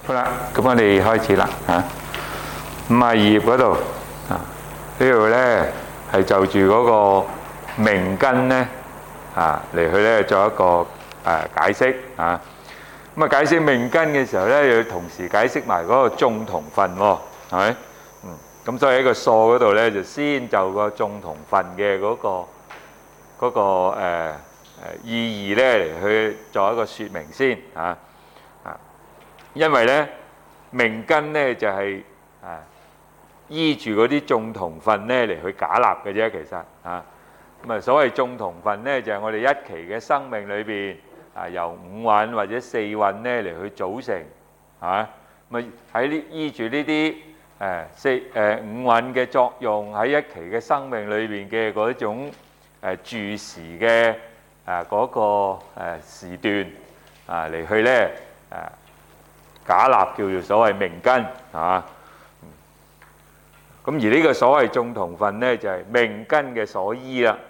好啦，咁我哋開始啦嚇。52頁嗰度啊，呢度咧係就住嗰個鳴根咧嚟去咧作一個解釋啊。咁啊，解釋鳴根嘅時候咧，要同時解釋埋嗰個眾同分喎，係咪？咁所以喺個數嗰度咧，就先就個眾同分嘅嗰個意義咧嚟去作一個説明先嚇。因為咧鳴根咧就係依住嗰啲眾同分咧嚟去假立嘅啫，其實咁啊，所謂眾同分咧就係我哋一期嘅生命裏邊由五蘊或者四蘊咧嚟去組成咁喺呢依住呢啲五蘊嘅作用喺一期嘅生命裏邊嘅嗰種住時嘅嗰個時段嚟去咧假立叫做所謂鳴根咁而呢個所謂眾同分咧就係鳴根嘅所依啦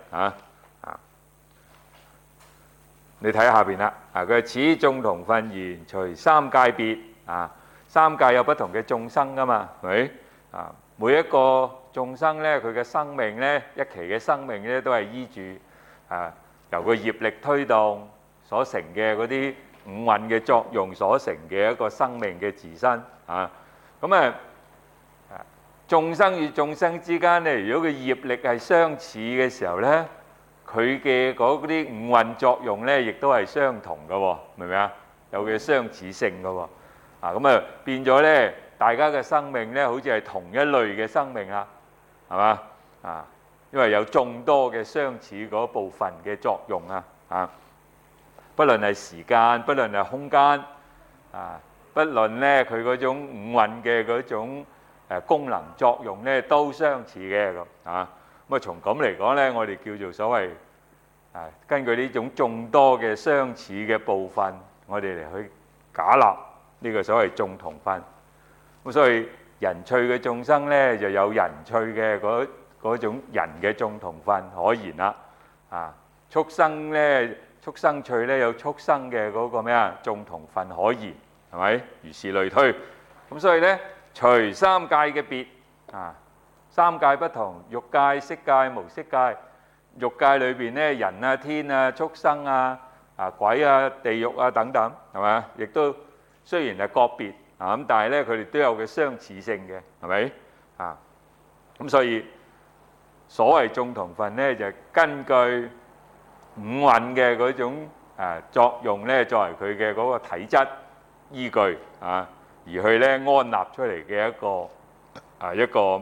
你睇下邊啦佢此眾同分言隨三界別三界有不同嘅眾生噶嘛，係咪每一個眾生咧佢嘅生命咧一期嘅生命咧都係依住由個業力推動所成嘅嗰啲五蘊嘅作用所成嘅一個生命嘅自身咁眾生與眾生之間咧，如果個業力係相似嘅時候咧，佢嘅嗰啲五蘊作用咧，亦都係相同嘅喎，明唔明啊？有嘅相似性嘅喎咁變咗咧，大家嘅生命咧，好似係同一類嘅生命啦，係嘛因為有眾多嘅相似嗰部分嘅作用不論係時間，不論係空間不論咧佢嗰種五蘊嘅嗰種功能作用咧都相似嘅咁從咁嚟講咧，我哋叫做所謂根據呢種眾多嘅相似嘅部分，我哋嚟去假立呢個所謂眾同分。咁所以人趣嘅眾生咧就有人趣嘅嗰種人嘅眾同分可言啦畜生咧畜生趣咧有畜生嘅嗰個咩眾同分可言，係咪？如是類推。咁所以咧隨三界嘅別三界不同，欲界、色界、無色界。欲界裏邊咧人天畜生鬼地獄等等，係咪？亦都雖然係個別咁，但係咧佢哋都有嘅相似性嘅，係咪？咁所以所謂眾同分咧就係根據五蘊嘅嗰種作用咧作為佢嘅嗰個體質依據而去咧安立出嚟嘅一個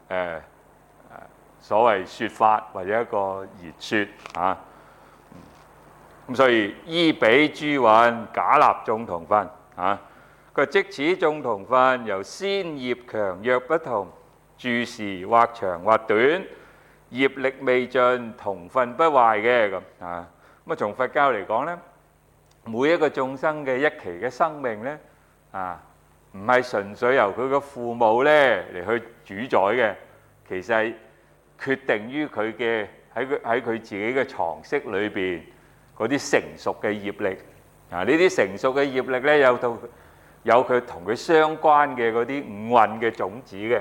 所謂説法或者一個言説咁所以依彼諸蘊假立眾同分佢即此眾同分由先業強弱不同，住時或長或短，業力未盡，同分不壞嘅咁從佛教嚟講咧，每一個眾生嘅一期嘅生命咧唔係純粹由佢嘅父母咧嚟去主宰嘅，其實係決定於佢嘅喺佢自己嘅床識裏邊嗰啲成熟嘅業力呢啲成熟嘅業力咧有佢同佢相關嘅嗰啲五蘊嘅種子嘅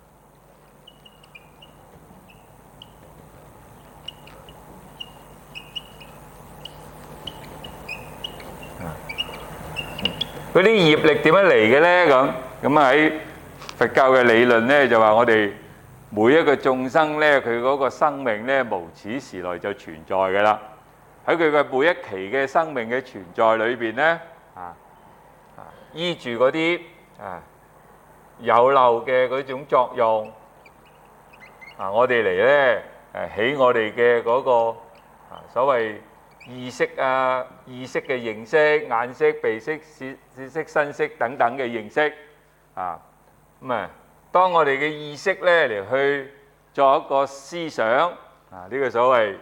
嗰啲業力點樣嚟嘅咧？咁喺佛教嘅理論咧就話我哋每一個眾生咧佢嗰個生命咧無始時來就存在嘅啦。喺佢嘅每一期嘅生命嘅存在裏邊咧依住嗰啲有漏嘅嗰種作用我哋嚟咧起我哋嘅嗰個所謂意識意識嘅認識，眼識、鼻識、舌識、身識等等嘅認識當我哋嘅意識咧嚟去作一個思想呢個所謂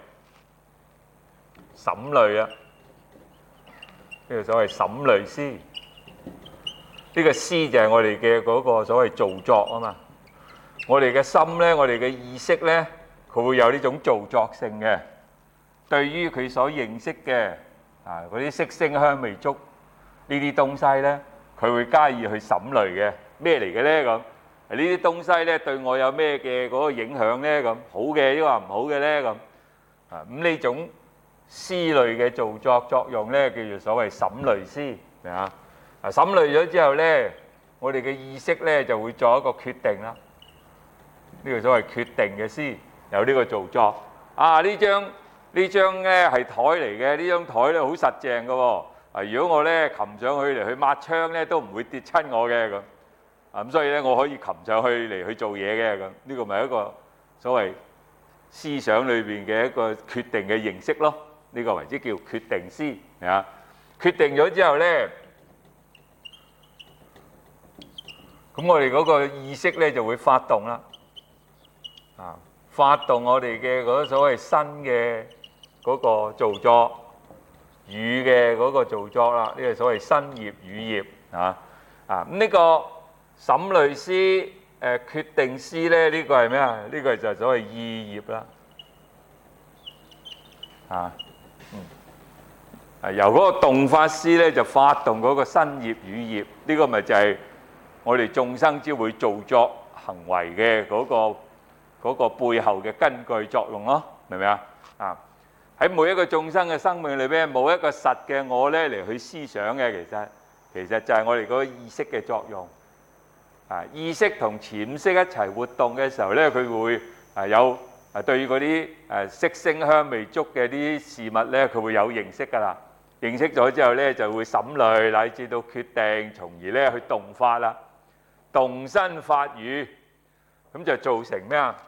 審慮呢個所謂審慮思，呢個思就係我哋嘅嗰個所謂造作啊嘛。我哋嘅心咧，我哋嘅意識咧，佢會有呢種造作性嘅。對於佢所認識嘅嗰啲色聲香味觸呢啲東西咧， 佢會加以去審慮嘅。咩嚟嘅咧？咁呢啲東西咧對我有咩嘅嗰個影響咧？咁好嘅，抑或唔好嘅咧？咁咁呢種思慮嘅造作作用咧，叫做所謂審慮思，明啊？審慮咗之後咧，我哋嘅意識咧就會作一個決定啦。呢個所謂決定嘅思有呢個造作。呢張咧係台嚟嘅，呢張台咧好實淨嘅喎。如果我咧擒上去嚟去抹窗咧，都唔會跌親我嘅咁。咁所以咧，我可以擒上去嚟去做嘢嘅咁。呢個咪一個所謂思想裏邊嘅一個決定嘅形式咯。呢個為之叫決定思啊。決定咗之後咧，咁我哋嗰個意識咧就會發動啦。發動我哋嘅嗰所謂新嘅嗰個造作語嘅嗰個造作啦。呢個所謂新業語業咁呢個審慮思決定思咧，呢個係咩啊？呢個就係所謂意業啦。由嗰個動發思咧就發動嗰個新業語業，呢個咪就係我哋眾生之會造作行為嘅嗰個背後嘅根據作用咯，明唔明啊？喺每一個眾生嘅生命裏邊，冇一個實嘅我咧嚟去思想嘅，其實就係我哋嗰個意識嘅作用。意識同潛識一齊活動嘅時候咧，佢會有對嗰啲色聲香味觸嘅啲事物咧，佢會有認識㗎啦。認識咗之後咧，就會審慮乃至到決定，從而咧去動發啦，動身發語，咁就造成咩啊？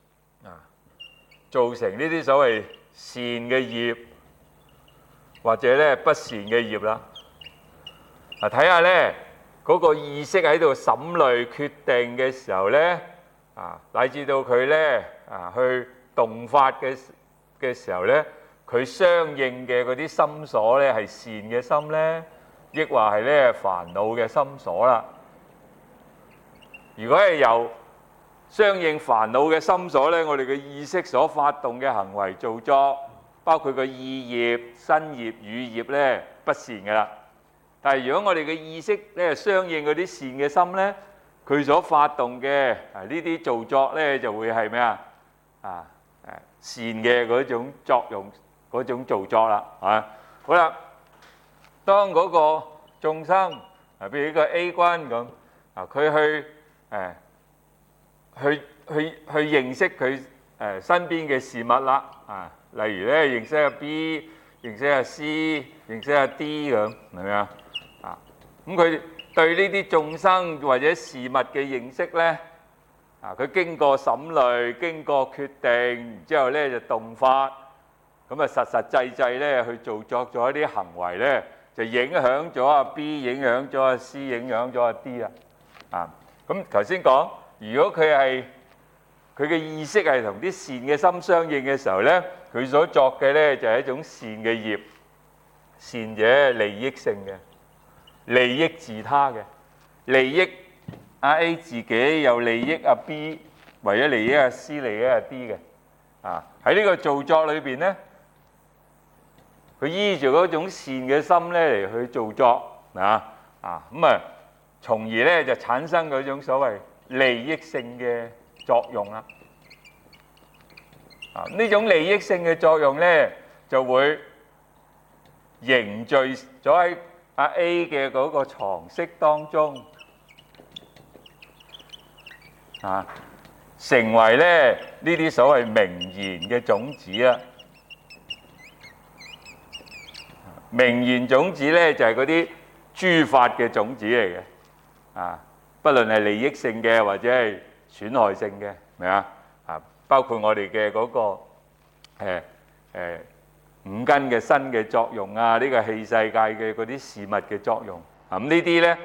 造成呢啲所謂善嘅業，或者咧不善嘅業啦。睇下咧嗰個意識喺度審慮決定嘅時候咧，乃至到佢咧去動發嘅時候咧，佢相應嘅嗰啲心所咧係善嘅心咧，抑或係咧煩惱嘅心所啦。如果係由相應煩惱嘅心所咧，我哋嘅意識所發動嘅行為造作，包括個意業、身業、語業咧，不善嘅啦。但係如果我哋嘅意識咧相應嗰啲善嘅心咧，佢所發動嘅呢啲造作咧就會係咩啊？善嘅嗰種作用、嗰種造作啦。好啦，當嗰個眾生譬如個 A 君咁佢去認識佢身邊嘅事物啦。例如咧認識下 B、認識下 C、認識下 D 咁，係咪啊？咁佢對呢啲眾生或者事物嘅認識咧，佢經過審慮、經過決定，然之後咧就動發，咁實際咧去做作咗一啲行為咧，就影響咗阿 B， 影響咗阿 C， 影響咗阿 D 啦。咁頭先講，如果佢嘅意識係同啲善嘅心相應嘅時候咧，佢所作嘅咧就係一種善嘅業，善者利益性嘅，利益自他嘅，利益阿 A 自己，又利益阿 B， 為咗利益阿 C， 利益阿 D 嘅。喺呢個造作裏邊咧，佢依住嗰種善嘅心咧嚟去造作從而咧就產生嗰種所謂利益性嘅作用啦。呢種利益性嘅作用咧，就會凝聚咗喺阿 A 嘅嗰個藏識當中，成為咧呢啲所謂名言嘅種子啦。名言種子咧就係嗰啲諸法嘅種子嚟嘅。不論係利益性嘅或者係損害性嘅，明啊？包括我哋嘅嗰個五根嘅新嘅作用呢個器世界嘅嗰啲事物嘅作用，咁呢啲咧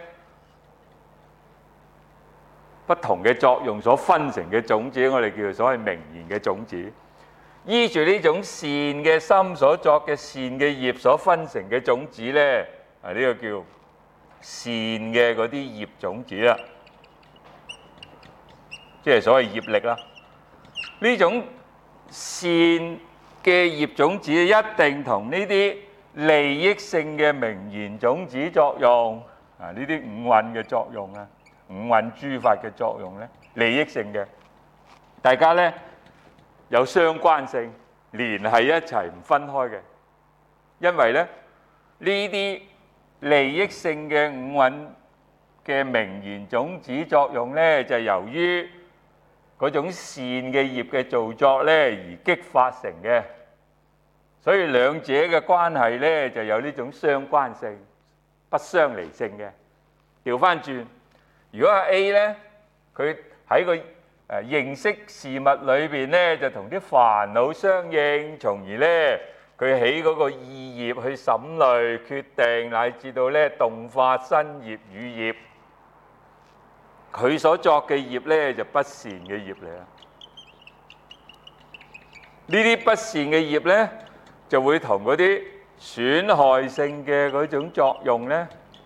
不同嘅作用所分成嘅種子，我哋叫做所謂名言嘅種子。依住呢種善嘅心所作嘅善嘅業所分成嘅種子咧，呢個叫善嘅嗰啲業種子啦，即係所謂業力啦。呢種善嘅業種子一定同呢啲利益性嘅名言種子作用呢啲五蘊嘅作用啊，五蘊諸法嘅作用咧，利益性嘅，大家咧有相關性，連繫一齊唔分開嘅。因為咧呢啲利益性嘅五蘊嘅名言種子作用咧，就係由於嗰種善嘅業嘅造作咧而激發成嘅，所以兩者嘅關係咧就有呢種相關性，不相離性嘅。調翻轉，如果係 A 咧，佢喺個認識事物裏邊咧，就同啲煩惱相應，從而咧佢起嗰個意業去審慮、決定，乃至到咧動發身業、語業，佢所作嘅業咧就不善嘅業嚟啦。呢啲不善嘅業咧，就會同嗰啲損害性嘅嗰種作用咧，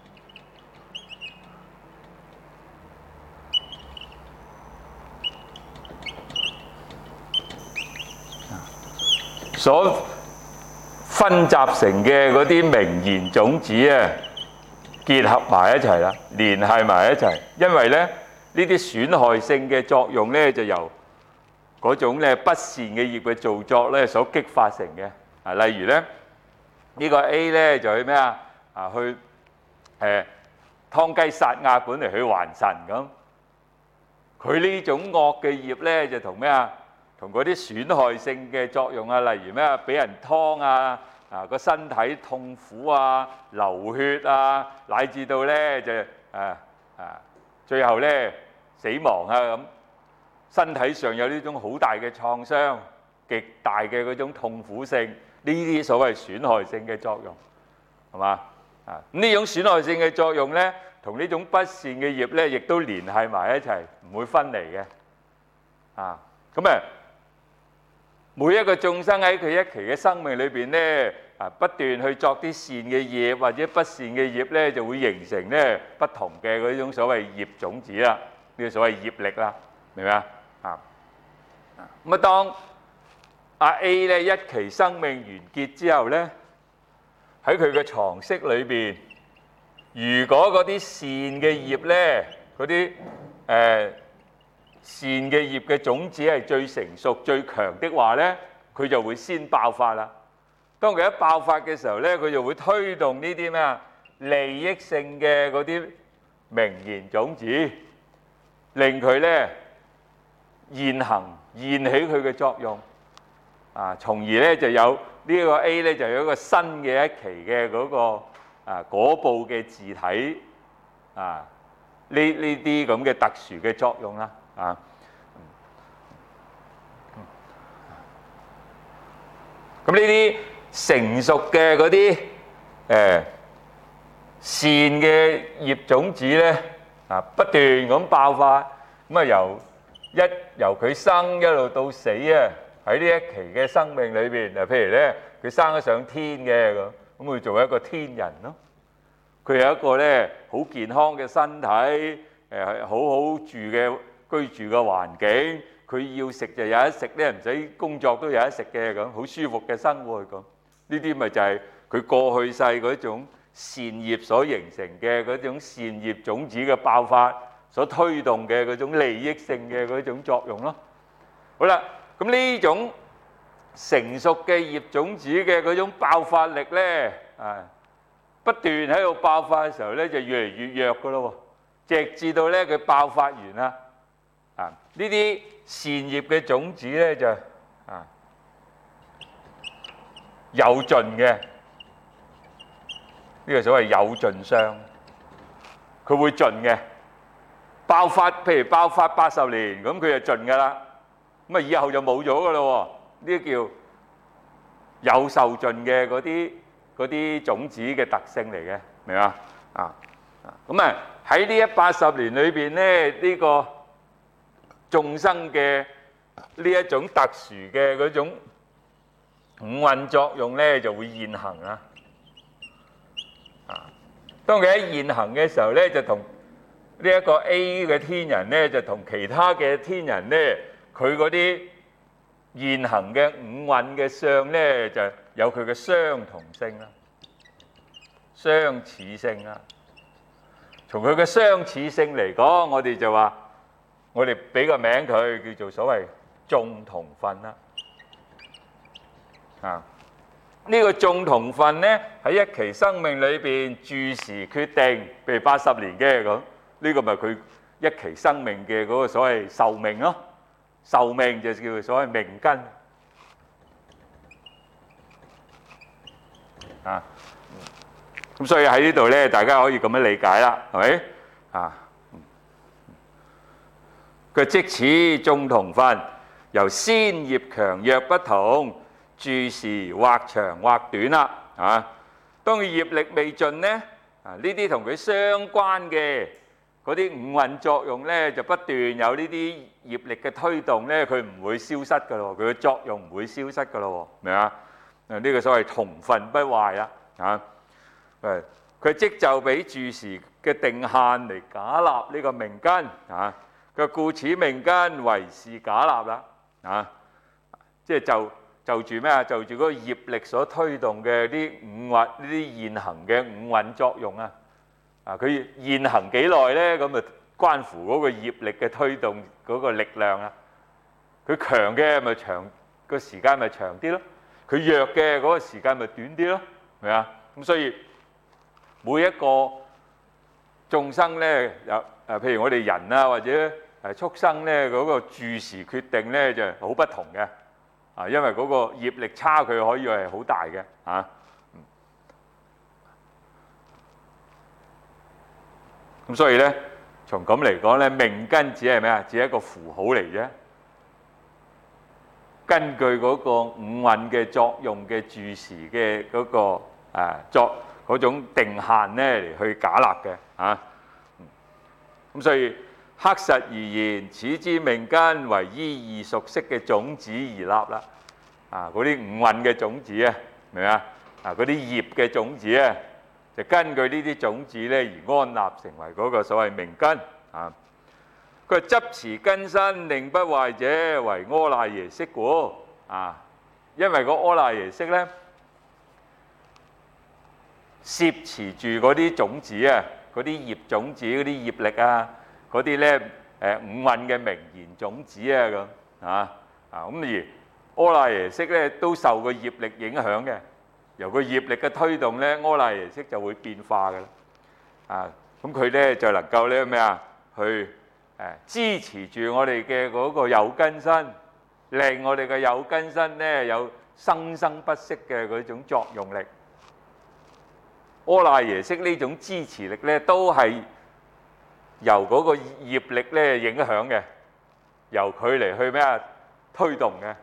所分集成嘅嗰啲名言種子啊，結合埋一齊啦，連繫埋一齊。因為咧呢啲損害性嘅作用咧，就由嗰種咧不善嘅業嘅造作咧所激發成嘅。例如咧呢個 A 咧就去咩啊？去劏雞殺鴨本嚟去還神咁。佢呢種惡嘅業咧就同咩啊？同嗰啲損害性嘅作用啊，例如咩啊？俾人劏啊，個身體痛苦啊，流血啊，乃至到咧就最後咧死亡啊咁，身體上有呢種好大嘅創傷，極大嘅嗰種痛苦性，呢啲所謂損害性嘅作用，係嘛？咁呢種損害性嘅作用咧，同呢種不善嘅業咧，亦都連繫埋一齊，唔會分離嘅。咁啊，每一個眾生喺佢一期嘅生命裏邊咧，不斷去作啲善嘅業或者不善嘅業咧，就會形成咧不同嘅嗰種所謂業種子啦，呢個所謂業力啦，明唔明啊？咁啊，當阿 A 咧一期生命完結之後咧，喺佢嘅床室裏邊，如果嗰啲善嘅業咧，嗰啲善嘅業嘅種子係最成熟、最強的話咧，佢就會先爆發啦。當佢一爆發嘅時候咧，佢就會推動呢啲咩啊利益性嘅嗰啲名言種子，令佢咧現起佢嘅作用，從而咧就有呢個 A 咧就有一個新嘅一期嘅嗰個果報嘅自體呢啲咁嘅特殊嘅作用啦。咁呢啲成熟嘅嗰啲善嘅業種子咧，不斷咁爆發，咁啊由佢生一路到死啊，喺呢一期嘅生命裏邊，譬如咧佢生咗上天嘅咁佢做一個天人咯，佢有一個咧好健康嘅身體，好好居住嘅環境，佢要食就有得食咧，唔使工作都有得食嘅咁，好舒服嘅生活咁。呢啲咪就係佢過去世嗰種善業所形成嘅嗰種善業種子嘅爆發所推動嘅嗰種利益性嘅嗰種作用咯。好啦，咁呢種成熟嘅業種子嘅嗰種爆發力咧，不斷喺度爆發嘅時候咧，就越嚟越弱噶咯喎，直至到咧佢爆發完啦，呢啲善業嘅種子咧就有盡嘅，呢個所謂有盡相，佢會盡嘅。爆發，譬如爆發80年，咁佢就盡噶啦，咁啊以後就冇咗噶咯喎，呢啲叫有受盡嘅嗰啲種子嘅特性嚟嘅，明嘛？咁啊喺呢180年裏邊咧，呢個眾生嘅呢一種特殊嘅嗰種五蘊作用咧，就會現行啦。當佢喺現行嘅時候咧，就同呢一個 A 嘅天人咧，就同其他嘅天人咧，佢嗰啲現行嘅五蘊嘅相咧，就有佢嘅相同性啦、相似性啦。 從佢嘅相似性嚟講，我哋就話，我哋俾個名佢叫做所謂眾同分啦。呢個眾同分呢，喺一期生命裏邊注時決定，譬如80年嘅咁，呢個咪佢一期生命嘅嗰個所謂壽命咯。壽命就叫做所謂命根。咁所以喺呢度咧，大家可以咁樣理解啦，係咪？佢即此眾同分，由先葉強弱不同，注時或長或短啦。當佢業力未盡呢，呢啲同佢相關嘅嗰啲五蘊作用咧，就不斷有呢啲業力嘅推動咧，佢唔會消失噶咯，佢嘅作用唔會消失噶咯，明啊？呢個所謂同分不壞啦。佢即就俾注時嘅定限嚟假立呢個命根。佢故此命根為是假立啦。即係就住咩啊？就住嗰個業力所推動嘅啲五蘊，呢啲現行嘅五蘊作用啊。佢現行幾耐咧？咁啊關乎嗰個業力嘅推動嗰個力量啦。佢強嘅咪長個時間咪長啲咯，佢弱嘅嗰個時間咪短啲咯，係咪啊？咁所以每一個眾生咧，有譬如我哋人啊，或者畜生咧，嗰個注時決定咧就好不同嘅。因為嗰個業力差距可以係好大嘅。咁所以咧，從咁嚟講咧，命根只係咩啊？只係一個符號嚟啫。根據嗰個五蘊嘅作用嘅注時嘅嗰個作嗰種定限咧嚟去假立嘅。咁所以黑實而言，此之命根為依異熟識嘅種子而立啦。嗰啲五蘊嘅種子啊，明唔明啊？嗰啲業嘅種子啊，就根據呢啲種子咧而安立成為嗰個所謂命根。佢執持根身令不壞者，為阿賴耶識故。因為個阿賴耶識咧，攝持住嗰啲種子啊，嗰啲業種子、嗰啲業力啊，嗰啲咧五蘊嘅名言種子啊咁。咁而阿賴耶識咧都受個業力影響嘅，由個業力嘅推動咧，阿賴耶識就會變化嘅啦。咁佢咧就能夠咧咩啊？去支持住我哋嘅嗰個有根身，令我哋嘅有根身咧有生生不息嘅嗰種作用力。阿賴耶識呢種支持力咧，都係由嗰個業力咧影響嘅，由佢嚟去咩啊？推動嘅。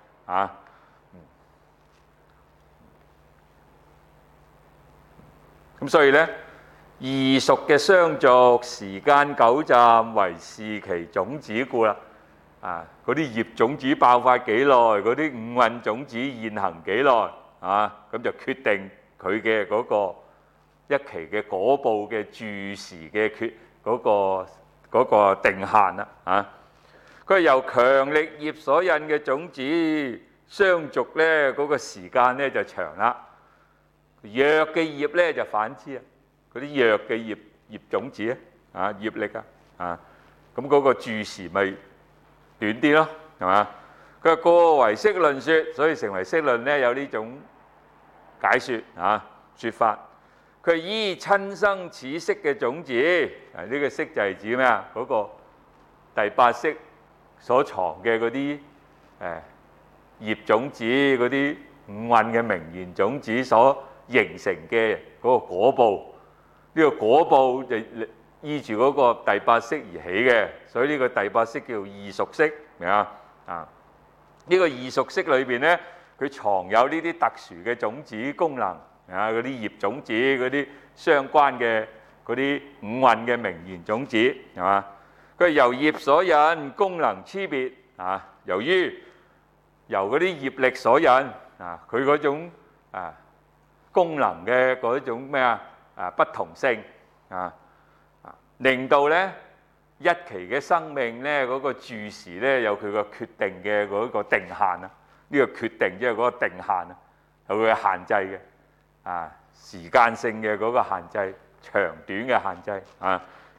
咁所以咧，異熟嘅相續，時間久暫，為是其種子故啦。嗰啲業種子爆發幾耐，嗰啲五蘊種子現行幾耐，咁就決定佢嘅嗰個一期嘅果報嘅注時嘅嗰個定限啦。佢係由強力業所引嘅種子相續咧，嗰個時間咧就長啦。弱嘅業咧就反之啊，嗰啲弱嘅業種子業力咁嗰個注時咪短啲咯，係嘛？佢話過為釋論說，所以成為釋論咧有呢種解説説法。佢係依親生此識嘅種子，呢個識就係指咩啊？嗰個第八識所藏嘅嗰啲業種子，嗰啲五蘊嘅名言種子所形成嘅嗰個果報，呢個果報就依住嗰個第八識而起嘅，所以呢個第八識叫異熟識，明啊？呢個異熟識裏邊咧，佢藏有呢啲特殊嘅種子功能嗰啲業種子，嗰啲相關嘅嗰啲五蘊嘅名言種子，係嘛？佢係由業所引，功能差別由於由嗰啲業力所引佢嗰種功能嘅嗰種咩不同性令到咧一期嘅生命咧嗰個注時咧有佢個決定嘅嗰個定限啊。呢個決定即係嗰個定限啊，有佢嘅限制嘅時間性嘅嗰個限制，長短嘅限制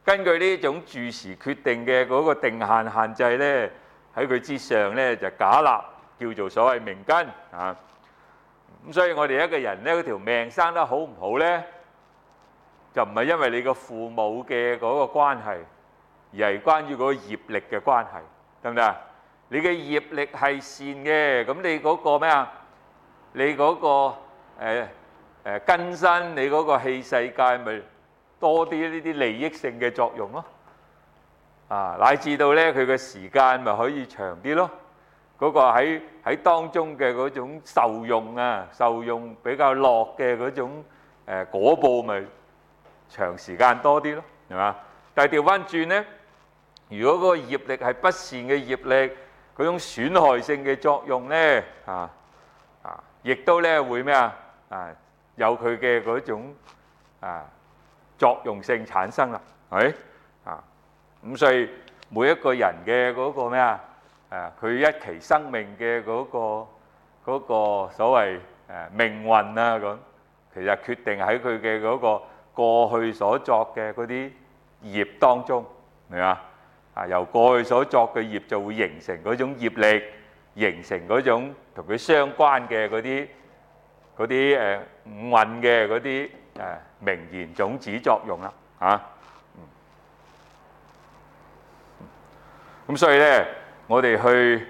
根據呢種住時決定嘅嗰個定限制呢，喺佢之上呢，就假立叫做所謂命根啊。咁所以我哋一個人呢，嗰條命生得好唔好呢，就唔係因為你個父母嘅嗰個關係，而係關於嗰個業力嘅關係，得唔得啊？你嘅業力係善嘅，咁你嗰個咩啊？你嗰個根身，你嗰個器世界咪多啲呢啲利益性嘅作用咯。啊，乃至到咧佢嘅時間咪可以長啲咯。嗰個喺當中嘅嗰種受用啊，受用比較落嘅嗰種果報咪長時間多啲咯，係嘛？但係調翻轉咧，如果嗰個業力係不善嘅業力，嗰種損害性嘅作用咧，亦都咧會咩啊？有佢嘅嗰種作用性產生啦，係咪？咁所以每一個人嘅嗰個咩啊？佢一期生命嘅嗰個所謂命運啊，咁其實決定喺佢嘅嗰個過去所作嘅嗰啲業當中，明嘛？由過去所作嘅業就會形成嗰種業力，形成嗰種同佢相關嘅嗰啲五蘊嘅嗰啲名言種子作用啦，咁所以咧，我哋去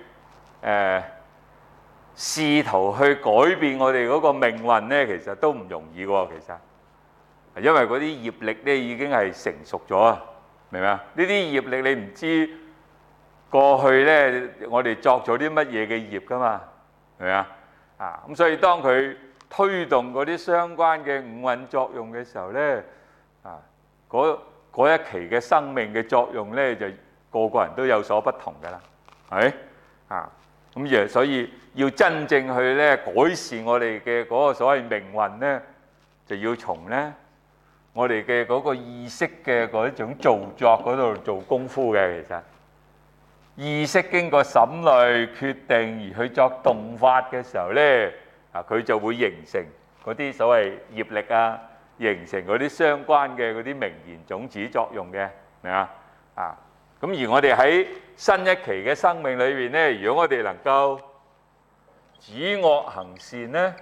試圖去改變我哋嗰個命運咧，其實都唔容易喎。其實，因為嗰啲業力咧已經係成熟咗啊，明唔明啊？呢啲業力你唔知過去咧，我哋作咗啲乜嘢嘅業噶嘛，明唔明啊？咁所以當佢推動嗰啲相關嘅五蘊作用嘅時候咧，嗰一期嘅生命嘅作用咧，就個個人都有所不同㗎啦，係咪？咁所以要真正去咧改善我哋嘅嗰個所謂命運咧，就要從咧我哋嘅嗰個意識嘅嗰種造作嗰度做功夫嘅。其實意識經過審慮決定而去作動法嘅時候咧，佢就會形成嗰啲所謂業力啊，形成嗰啲相關嘅嗰啲名言種子作用嘅，明啊？咁而我哋喺新一期嘅生命裏邊咧，如果我哋能夠止惡行善咧，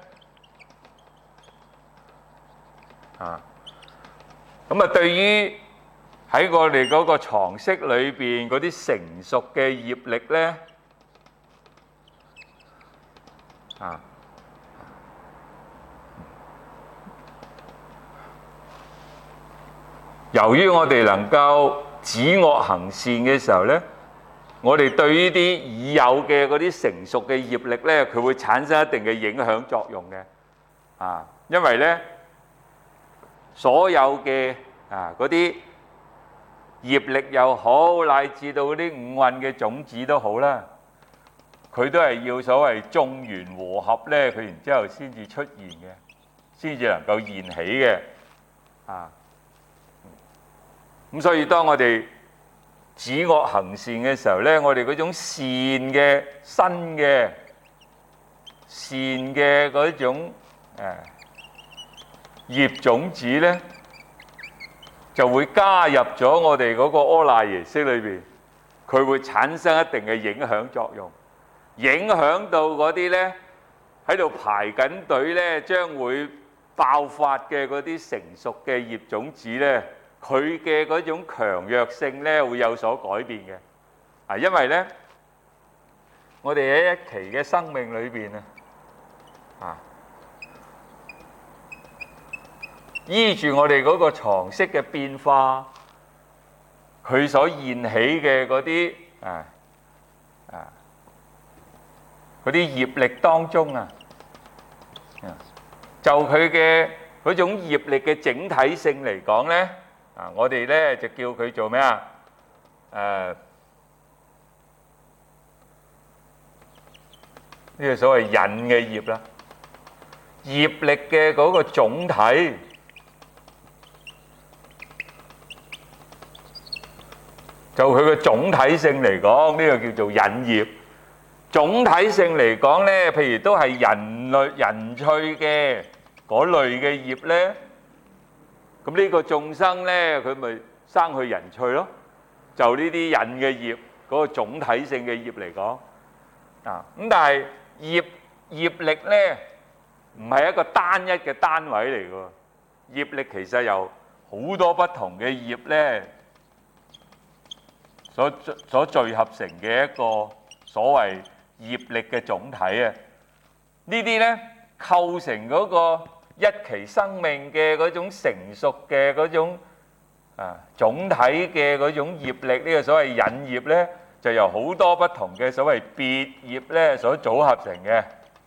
咁對於喺我哋嗰個藏識裏邊嗰啲成熟嘅業力咧，由於我哋能夠止惡行善嘅時候咧，我哋對呢啲已有嘅嗰啲成熟嘅業力咧，佢會產生一定嘅影響作用嘅。因為咧所有嘅嗰啲業力又好，乃至到嗰啲五蘊嘅種子都好啦，佢都係要所謂眾緣和合咧，佢然之後先至出現嘅，先至能夠現起嘅。咁所以當我哋止惡行善嘅時候咧，我哋嗰種善嘅新嘅善嘅嗰種業種子咧，就會加入咗我哋嗰個阿賴耶識裏邊，佢會產生一定嘅影響作用，影響到嗰啲咧喺度排緊隊咧，將會爆發嘅嗰啲成熟嘅業種子咧，佢嘅嗰種強弱性咧會有所改變嘅。因為咧，我哋喺一期嘅生命裏邊依住我哋嗰個藏識嘅變化，佢所現起嘅嗰啲嗰啲業力當中就佢嘅嗰種業力嘅整體性嚟講咧，我哋咧就叫佢做咩啊？呢個所謂引嘅業啦，業力嘅嗰個總體。就佢嘅總體性嚟講，呢個叫做引業。總體性嚟講咧，譬如都係人趣嘅嗰類嘅業咧，咁呢個眾生咧，佢咪生去人趣咯。就呢啲引嘅業嗰個總體性嘅業嚟講，咁但係業力咧唔係一個單一嘅單位嚟嘅，業力其實由好多不同嘅業咧所聚合成嘅一個所謂業力嘅總體啊！呢啲咧構成嗰個一期生命嘅嗰種成熟嘅嗰種總體嘅嗰種業力，呢個所謂引業咧，就由好多不同嘅所謂別業咧所組合成嘅。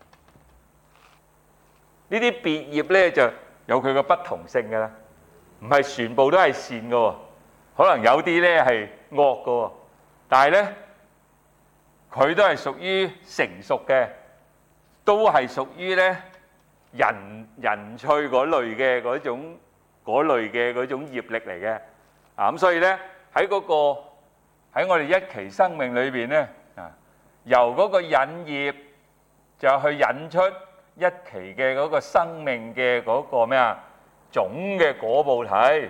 呢啲別業咧就有佢個不同性嘅啦，唔係全部都係善嘅喎，可能有啲咧係惡嘅喎，但係咧佢都係屬於成熟嘅，都係屬於咧人趣嗰類嘅嗰種業力嚟嘅。咁所以咧喺我哋一期生命裏邊咧由嗰個引業就去引出一期嘅嗰個生命嘅嗰個咩啊總嘅果報體。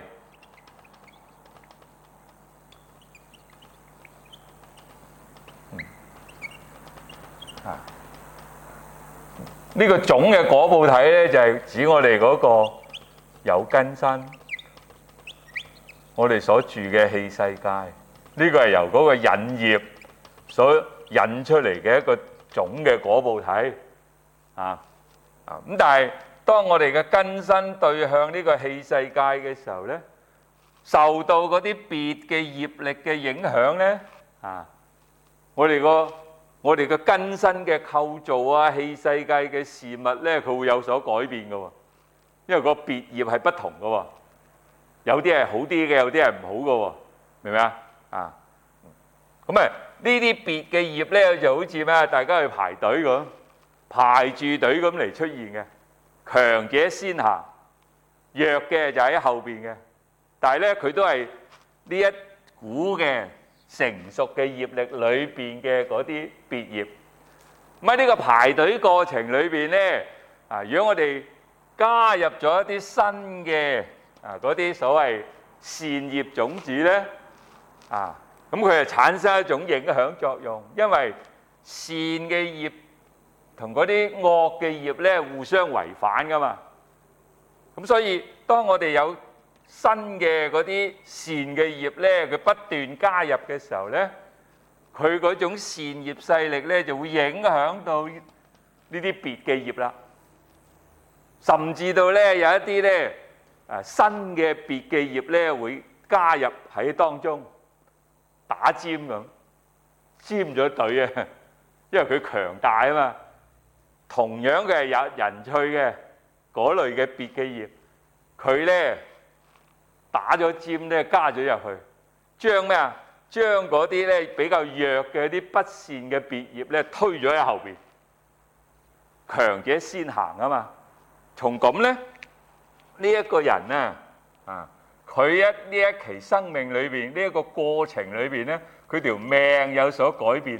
呢個總嘅果報體咧就係指我哋嗰個有根身，我哋所住嘅器世界，呢個係由嗰個引業所引出嚟嘅一個總嘅果報體。咁但係當我哋嘅根身對向呢個器世界嘅時候咧，受到嗰啲別嘅業力嘅影響咧，我哋嘅根身嘅構造啊，器世界嘅事物咧，佢會有所改變嘅喎，因為個別業係不同嘅喎，有啲係好啲嘅，有啲係唔好嘅喎，明唔明啊？咁呢啲別嘅業咧，就好似咩？大家去排隊咁，排住隊咁嚟出現嘅，強者先行，弱嘅就喺後邊嘅，但係咧佢都係呢一股嘅成熟嘅業力裏邊嘅嗰啲別業。咁喺呢個排隊過程裏邊咧，如果我哋加入咗一啲新嘅嗰啲所謂善業種子咧，咁佢就產生一種影響作用，因為善嘅業同嗰啲惡嘅業咧互相違反噶嘛。咁所以當我哋有新嘅嗰啲善嘅業咧，佢不斷加入嘅時候咧，佢嗰種善業勢力咧就會影響到呢啲別嘅業啦，甚至到咧有一啲咧新嘅別嘅業咧會加入喺當中打尖咁，尖咗隊啊，因為佢強大啊嘛。同樣嘅係有人趣嘅嗰類嘅別嘅業，佢咧打咗尖咧，加咗入去，將咩啊？將嗰啲咧比較弱嘅啲不善嘅別業咧推咗喺後邊，強者先行啊嘛。從咁咧，呢一個人啊，佢呢一期生命裏邊呢一個過程裏邊咧，佢條命有所改變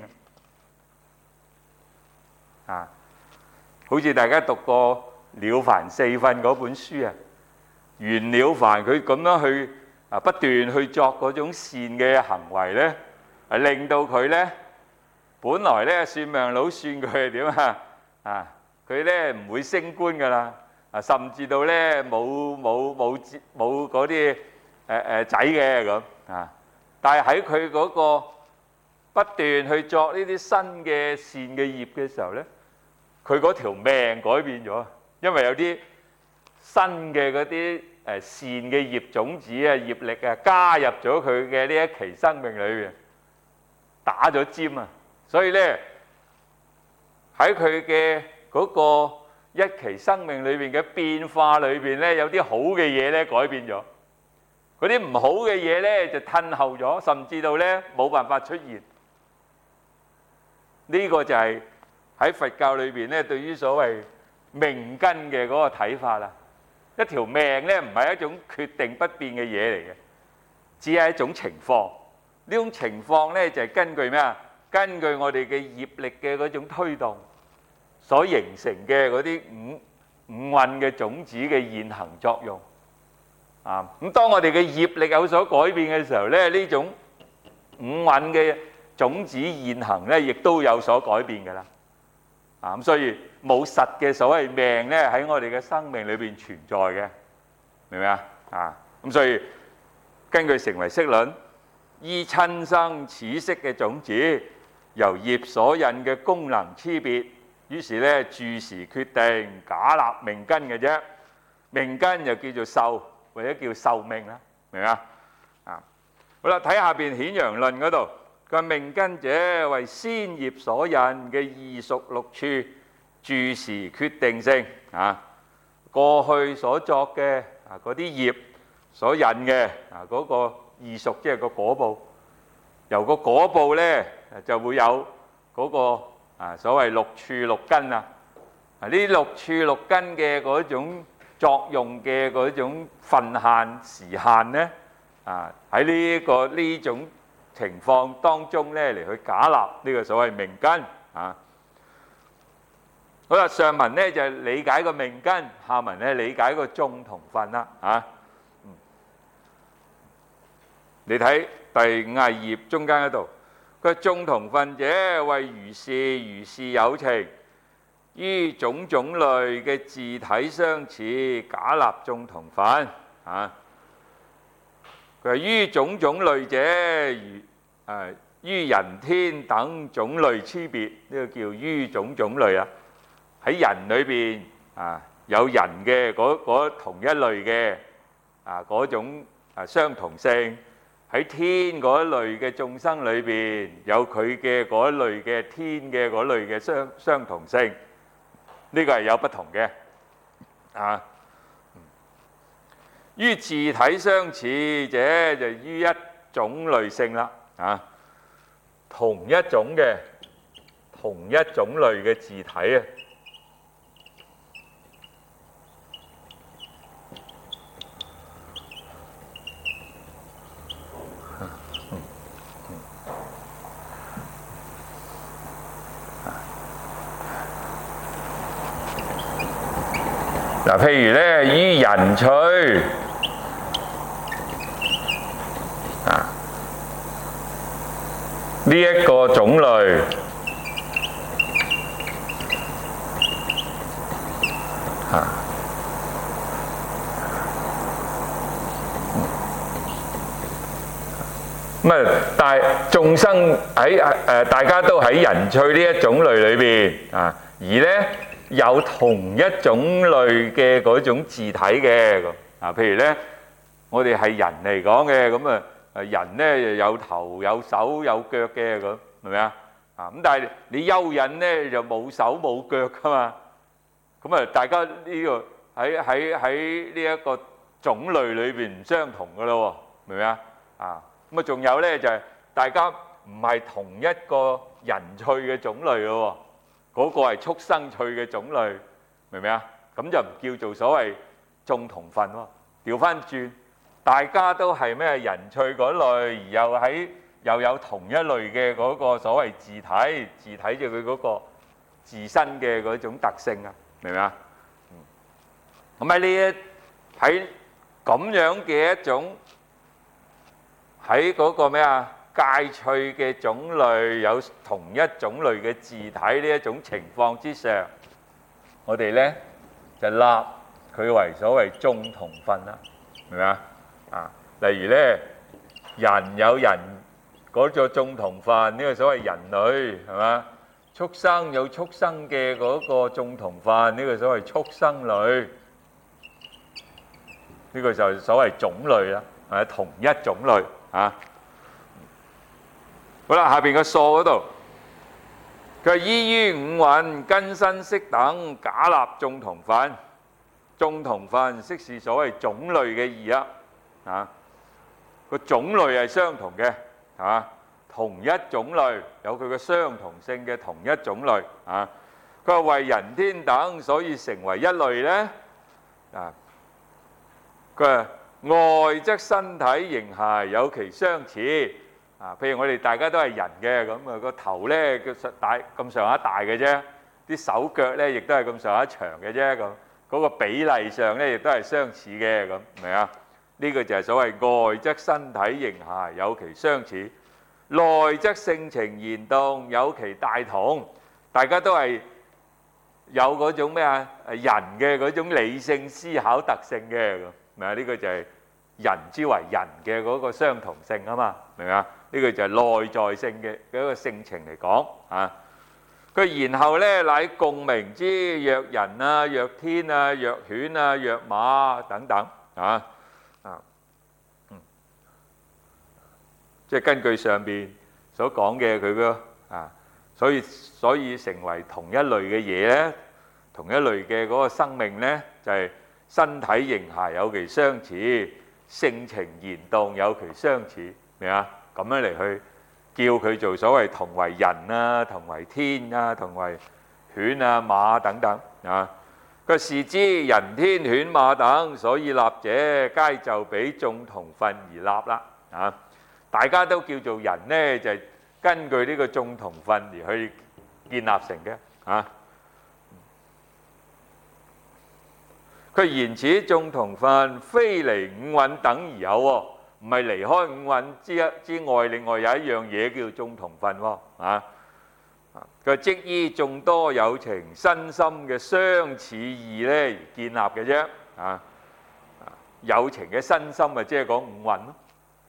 啊。好似大家讀過《了凡四訓》嗰本書啊，袁了凡佢咁樣去不斷去作嗰種善嘅行為咧，令到佢咧本來咧算命佬算佢係點佢咧唔會升官噶啦，甚至到咧冇嗰啲仔嘅咁但係喺佢嗰個不斷去作呢啲新嘅善嘅業嘅時候咧，佢嗰條命改變咗，因為有啲新嘅嗰啲善嘅業種子啊、業力啊加入咗佢嘅呢一期生命裏邊，打咗尖啊！所以咧喺佢嘅嗰個一期生命裏邊嘅變化裏邊咧，有啲好嘅嘢咧改變咗，嗰啲唔好嘅嘢咧就褪後咗，甚至到咧冇辦法出現。呢個就係喺佛教裏邊咧，對於所謂命根嘅嗰個睇法啦。一條命咧唔係一種決定不變嘅嘢嚟嘅，只係一種情況。呢種情況咧就係根據咩啊？根據我哋嘅業力嘅嗰種推動所形成嘅嗰啲五蘊嘅種子嘅現行作用。 咁當我哋嘅業力有所改變嘅時候咧，呢種五蘊嘅種子現行咧，亦都有所改變㗎啦。咁所以冇實嘅所謂命咧喺我哋嘅生命裏邊存在嘅，明唔明啊？咁所以根據成唯識論，依親生此識嘅種子，由業所引嘅功能差別，於是咧住時決定假立命根嘅啫。命根又叫做壽，或者叫壽命啦，明唔明啊？好啦，睇下邊顯揚論嗰度，佢話命根者為先業所引嘅異熟六處住時決定性過去所作嘅嗰啲業所引嘅嗰個異熟，即係個果報，由個果報咧就會有嗰個所謂六處六根呢六處六根嘅嗰種作用嘅嗰種分限時限咧，喺呢種情況當中咧嚟去假立呢個所謂命根好啦，上文咧就理解個命根，下文咧理解個眾同分啦你睇第52頁中間嗰度，佢眾同分者為如是有情，於種種類嘅自體相似，假立眾同分佢話於種種類者，於人天等種類差別，呢個叫於種種類啊。喺人裏邊有人嘅嗰同一類嘅嗰種相同性，喺天嗰一類嘅眾生裏邊有佢嘅嗰一類嘅天嘅嗰類嘅相同性，呢個係有不同嘅於自體相似者，就於一種類性啦同一種類嘅自體譬如咧，於人趣呢一個種類但係眾生喺大家都喺人趣呢一種類裏邊而咧有同一種類嘅嗰種自體嘅譬如咧，我哋係人嚟講嘅咁人咧有頭有手有腳嘅咁，係咪咁但係你蚯蚓咧就冇手冇腳噶嘛，咁大家呢個喺呢一個種類裏邊唔相同噶咯，明唔明咁仲有咧就係大家唔係同一個人趣嘅種類咯，嗰個係畜生趣嘅種類，明唔明咁就唔叫做所謂眾同分喎。調翻轉，大家都係咩人趣嗰類，而又有同一類嘅嗰個所謂自體就佢嗰個自身嘅嗰種特性明唔明咁喺咁樣嘅一種喺嗰個界趣嘅種類，有同一種類嘅自體呢一種情況之上，我哋咧就立佢為所謂眾同分啦，明唔明例如咧，人有人嗰個眾同分，呢個所謂人類係嘛？畜生有畜生嘅嗰個眾同分，呢個所謂畜生類，呢個就所謂種類啦，係同一種類好啦，下邊個數嗰度，佢係依於五蘊根身識等假立眾同分，眾同分識是所謂種類嘅義個種類係相同嘅同一種類有佢嘅相同性嘅同一種類佢話為人天等，所以成為一類咧佢話外則身體形骸有其相似譬如我哋大家都係人嘅咁個頭咧咁上下大嘅啫，啲手腳咧亦都係咁上下長嘅啫咁，嗰個比例上咧亦都係相似嘅咁，明呢個就係所謂外則身體形骸有其相似，內則性情言動有其大同。大家都係有嗰種咩啊？人嘅嗰種理性思考特性嘅，明啊？呢個就係人之為人嘅嗰個相同性啊嘛，明啊？呢個就係內在性嘅一個性情嚟講啊。佢然後咧，乃共鳴之，若人啊，若天啊，若犬啊，若馬啊等等啊。即係根據上邊所講嘅佢個啊，所以成為同一類嘅嘢咧，同一類嘅嗰個生命咧，就係身體形骸有其相似，性情言動有其相似，明啊？咁樣嚟去叫佢做所謂同為人啊，同為天啊，同為犬啊、馬等等啊。佢視之人天犬馬等，所以立者，皆就彼眾同分而立啦啊！大家都叫做人呢，就係根據呢個眾同分而去建立成嘅啊。佢言此眾同分，非離五蘊等而有喎，唔係離開五蘊之外，另外有一樣嘢叫眾同分喎啊。佢即依眾多有情身心嘅相似義咧而建立嘅啫啊。有情嘅身心啊，即係講五蘊咯。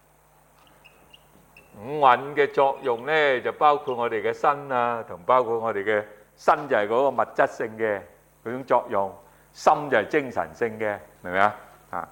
五蘊嘅作用咧，就包括我哋嘅身啊，同包括我哋嘅身就係嗰個物質性嘅嗰種作用，心就係精神性嘅，明唔明啊？啊，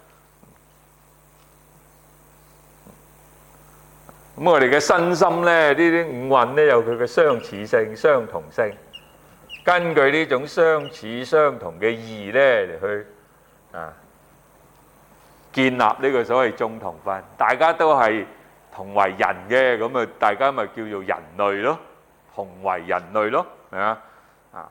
咁我哋嘅身心咧，呢啲五蘊咧有佢嘅相似性、相同性，根據呢種相似相同嘅義咧嚟去啊建立呢個所謂眾同分，大家都係同為人嘅，咁啊，大家咪叫做人類咯，同為人類咯，係啊，啊，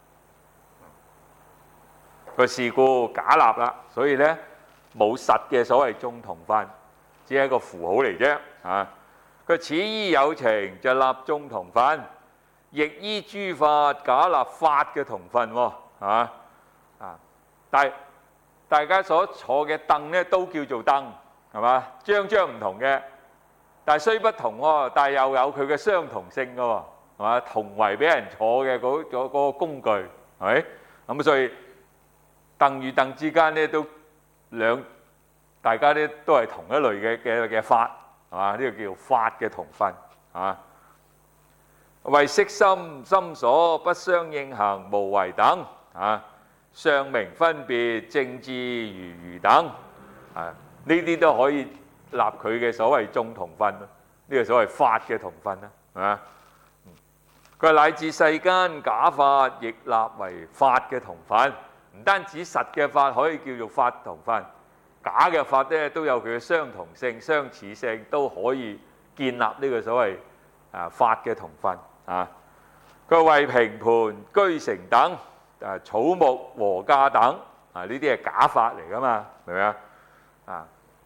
個事故假立啦，所以咧冇實嘅所謂眾同分，只係一個符號嚟啫，啊，佢此依有情就立眾同分，亦依諸法假立法嘅同分喎，啊，但係大家所坐嘅凳咧都叫做凳，係嘛？張張唔同嘅。但係雖不同喎，但係又有佢嘅相同性嘅喎，係嘛？同為俾人坐嘅嗰個工具，係咪？咁所以凳與凳之間咧都大家咧都係同一類嘅法，係嘛？呢個叫法嘅同分，啊，為色心心所不相應行無為等，啊，相名分別正智如等，啊，呢啲都可以立佢嘅所謂眾同分，呢個所謂法嘅同分啦，係嘛？佢乃至世間假法亦立為法嘅同分，唔單止實嘅法可以叫做法同分，假嘅法咧都有佢嘅相同性、相似性，都可以建立呢個所謂法嘅同分啊。佢為平盤居城等草木禾稼等啊，呢啲係假法嚟噶嘛，明唔明啊？啊！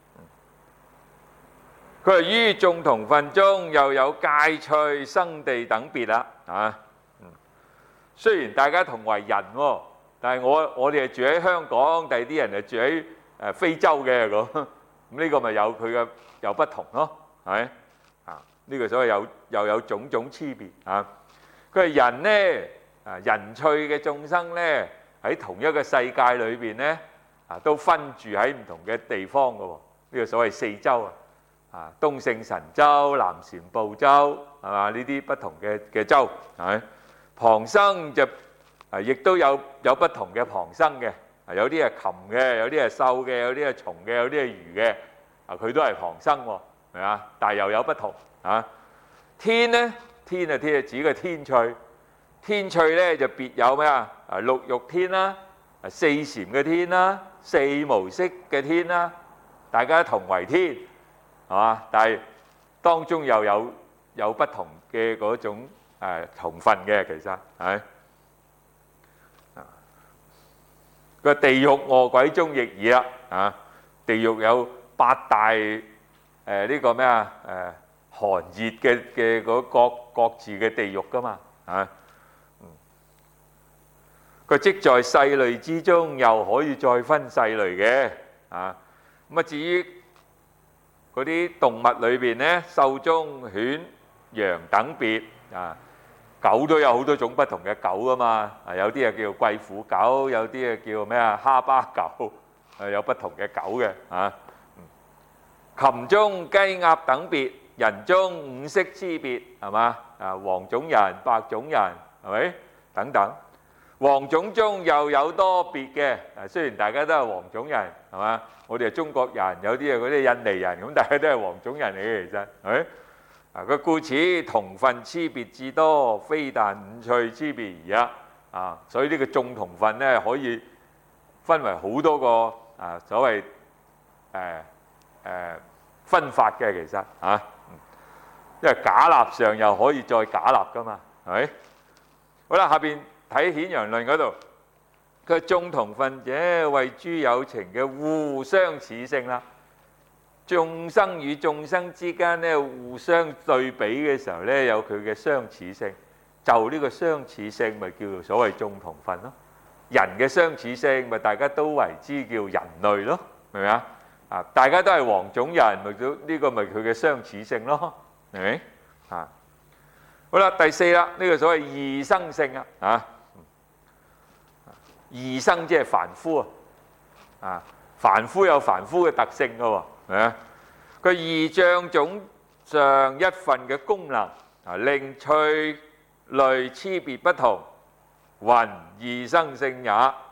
佢係於眾同分中又有界趣生地等別啦，啊，雖然大家同為人喎，但係我哋係住喺香港，第二啲人係住喺非洲嘅咁呢個咪有佢嘅有不同咯，係咪啊？呢個所謂又有種種差別啊。佢係人咧人趣嘅眾生咧喺同一個世界裏邊咧都分住喺唔同嘅地方嘅喎，呢個所謂四洲啊，東勝神洲、南贍部洲，係嘛？呢啲不同嘅洲，係咪？旁生就亦都有不同嘅旁生嘅，有啲係禽嘅，有啲係獸嘅，有啲係蟲嘅，有啲係魚嘅，佢都係旁生喎，係嘛？但係又有不同啊。天咧，天係指個天趣，天趣咧就別有咩啊？六欲天啦，四禪嘅天啦，四無色嘅天啦，大家同為天。係嘛？但係當中又有不同嘅嗰種同分嘅，其實係個地獄餓鬼中亦然啦啊！地獄有八大呢個咩啊寒熱嘅嗰各自嘅地獄噶嘛啊！佢即在細類之中，又可以再分細類嘅啊！ 咁啊，至於嗰啲動物裏邊呢，獸中犬、羊等別啊，狗都有好多種不同嘅狗噶嘛。有啲啊叫貴婦狗，有啲啊叫咩啊哈巴狗，有不同嘅狗嘅啊。禽中雞鴨等別，人中五色之別，係嘛？黃種人、白種人，係咪？等等。黃種中又有多別嘅，雖然大家都係黃種人，係嘛？我哋係中國人，有啲係嗰啲印尼人，咁大家都係黃種人嚟嘅，其實係咪？佢故此同分之別至多，非但五趣之別而一。所以呢個眾同分咧，可以分為好多個所謂分法嘅，其實因為假立上又可以再假立噶嘛，係咪？好啦，下邊睇顯揚論嗰度，佢眾同分者謂諸有情嘅互相似性啦。眾生與眾生之間咧互相對比嘅時候咧，有佢嘅相似性，就呢個相似性咪叫做所謂眾同分咯。人嘅相似性咪大家都為之叫人類咯，明唔明啊？大家都係黃種人，咪呢個咪佢嘅相似性咯，明唔明？好啦，第四啦，呢個所謂異生性異生即係凡夫凡夫有凡夫嘅特性嘅喎，係咪啊？佢異象總上一份嘅功能令趣類差別不同，云異生性也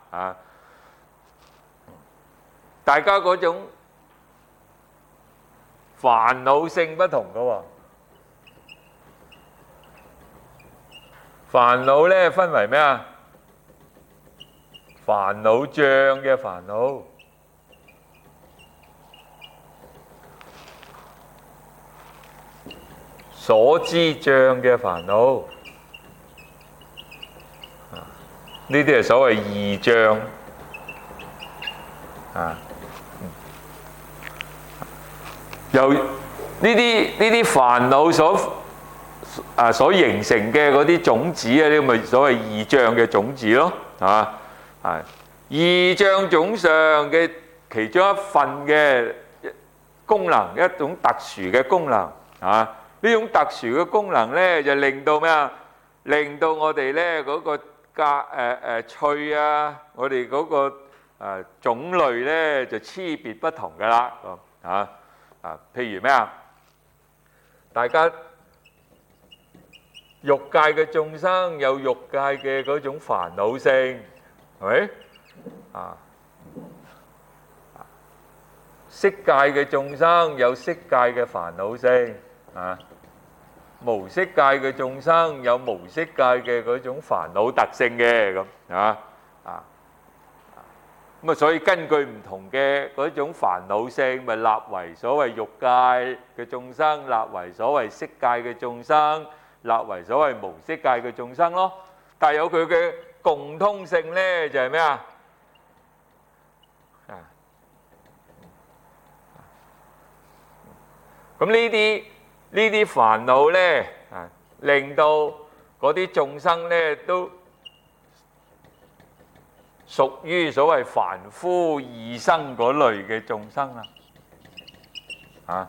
大家嗰種煩惱性不同嘅喎，煩惱咧分為咩啊？煩惱障嘅煩惱，所知障嘅煩惱，呢啲係所謂異障由呢啲煩惱所形成嘅嗰啲種子呢啲咪所謂異障嘅種子咯，異障總上嘅其中一份嘅功能，一種特殊嘅功能呢種特殊嘅功能呢，就令到咩啊？令到我哋呢嗰個趣我哋嗰個種類呢就差別不同㗎啦。譬如咩啊？大家欲界嘅眾生有欲界嘅嗰種煩惱性，係咪？色界嘅眾生有色界嘅煩惱性，無色界嘅眾生有無色界嘅嗰種煩惱特性嘅咁咁所以根據唔同嘅嗰種煩惱性，咪立為所謂欲界嘅眾生，立為所謂色界嘅眾生，立為所謂無色界嘅眾生咯。但係有佢嘅共通性呢，就係咩啊？咁呢啲煩惱呢，令到嗰啲眾生呢都屬於所謂凡夫異生嗰類嘅眾生啦，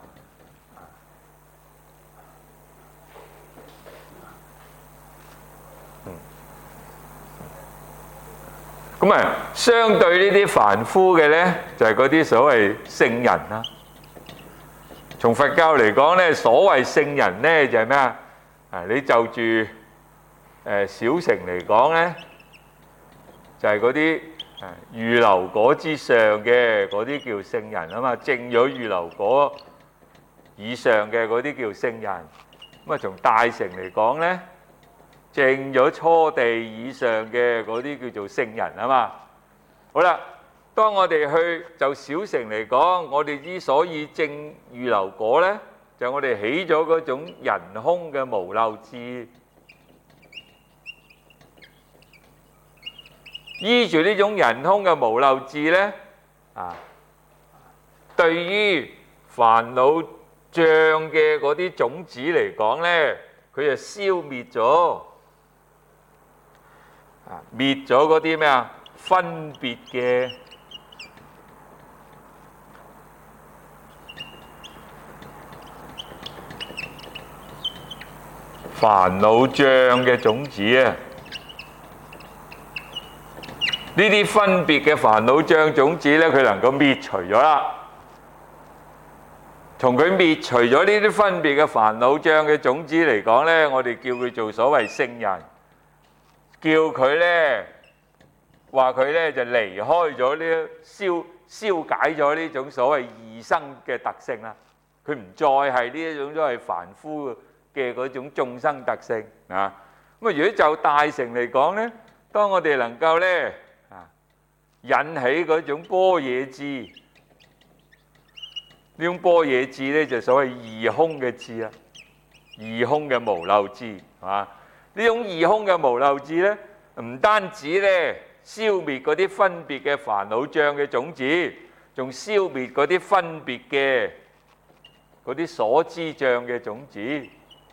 咁相對呢啲凡夫嘅呢，就係嗰啲所謂聖人啦。從佛教嚟講呢，所謂聖人呢，就係咩啊？你就住小乘嚟講呢，就係嗰啲預流果之上嘅嗰啲叫聖人啊嘛，證咗預流果以上嘅嗰啲叫聖人。咁從大乘嚟講呢，證咗初地以上嘅嗰啲叫做聖人啊嘛。好啦，當我哋去就小乘嚟講，我哋之所以證預流果呢，就我哋起咗嗰種人空嘅無漏智。依住呢種人空嘅無漏智呢，對於煩惱障嘅嗰啲種子嚟講呢，佢就消滅咗，滅咗嗰啲咩啊？分別嘅煩惱障嘅種子啊！呢啲分別嘅煩惱障種子咧，佢能夠滅除咗啦。從佢滅除咗呢啲分別嘅煩惱障嘅種子嚟講咧，我哋叫佢做所謂聖人，叫佢咧話佢咧就離開咗呢消解咗呢種所謂異生嘅特性啦。佢唔再係呢一種所謂凡夫嘅嗰種眾生特性啊。咁啊，如果就大乘嚟講咧，當我哋能夠咧引起嗰種般若智。呢種般若智咧就所謂二空嘅智啊，二空嘅無漏智，係嘛？呢種二空嘅無漏智咧，唔單止咧消滅嗰啲分別嘅煩惱障嘅種子，仲消滅嗰啲分別嘅嗰啲所知障嘅種子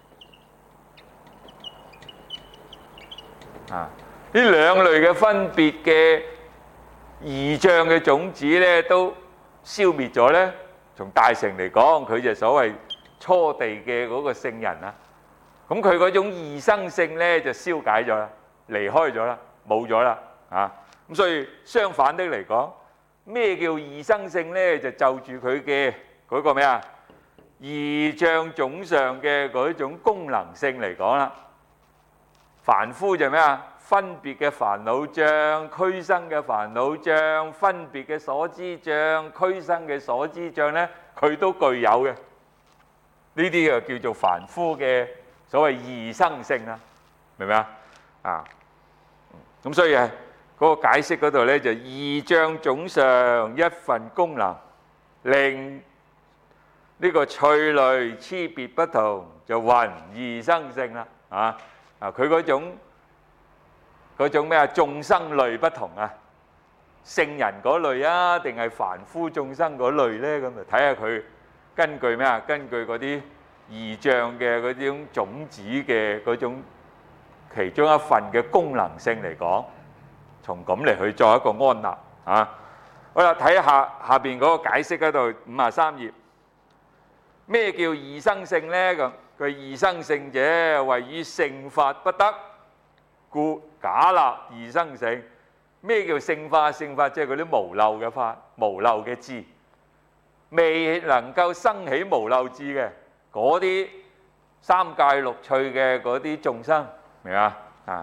啊！呢兩類嘅分別嘅異障嘅種子咧，都消滅咗咧。從大乘嚟講，佢就所謂初地嘅嗰個聖人啦。咁佢嗰種異生性咧就消解咗啦，離開咗啦，冇咗啦啊！咁所以相反的嚟講，咩叫異生性咧？就住佢嘅嗰個咩啊？異障總相嘅嗰種功能性嚟講啦。凡夫就咩啊？分別嘅煩惱障、俱生嘅煩惱障、分別嘅所知障、俱生嘅所知障咧，佢都具有嘅。呢啲就叫做凡夫嘅所謂異生性啦，明唔明啊？啊，咁所以嗰個解釋嗰度咧就異障總相一份功能，令呢個趣類差別不同，就雲異生性啦。佢嗰種咩啊？眾生類不同啊，聖人嗰類啊，定係凡夫眾生嗰類咧？咁啊，睇下佢根據咩啊？根據嗰啲異障嘅嗰種種子嘅嗰種其中一份嘅功能性嚟講，從咁嚟去作一個安立啊。好啦，睇下邊嗰個解釋嗰度53頁，咩叫異生性咧？咁佢異生性者，謂於聖法不得，故假立異生性。咩叫聖法？聖法即係嗰啲無漏嘅法、無漏嘅智，未能夠生起無漏智嘅嗰啲三界六趣嘅嗰啲眾生，明啊？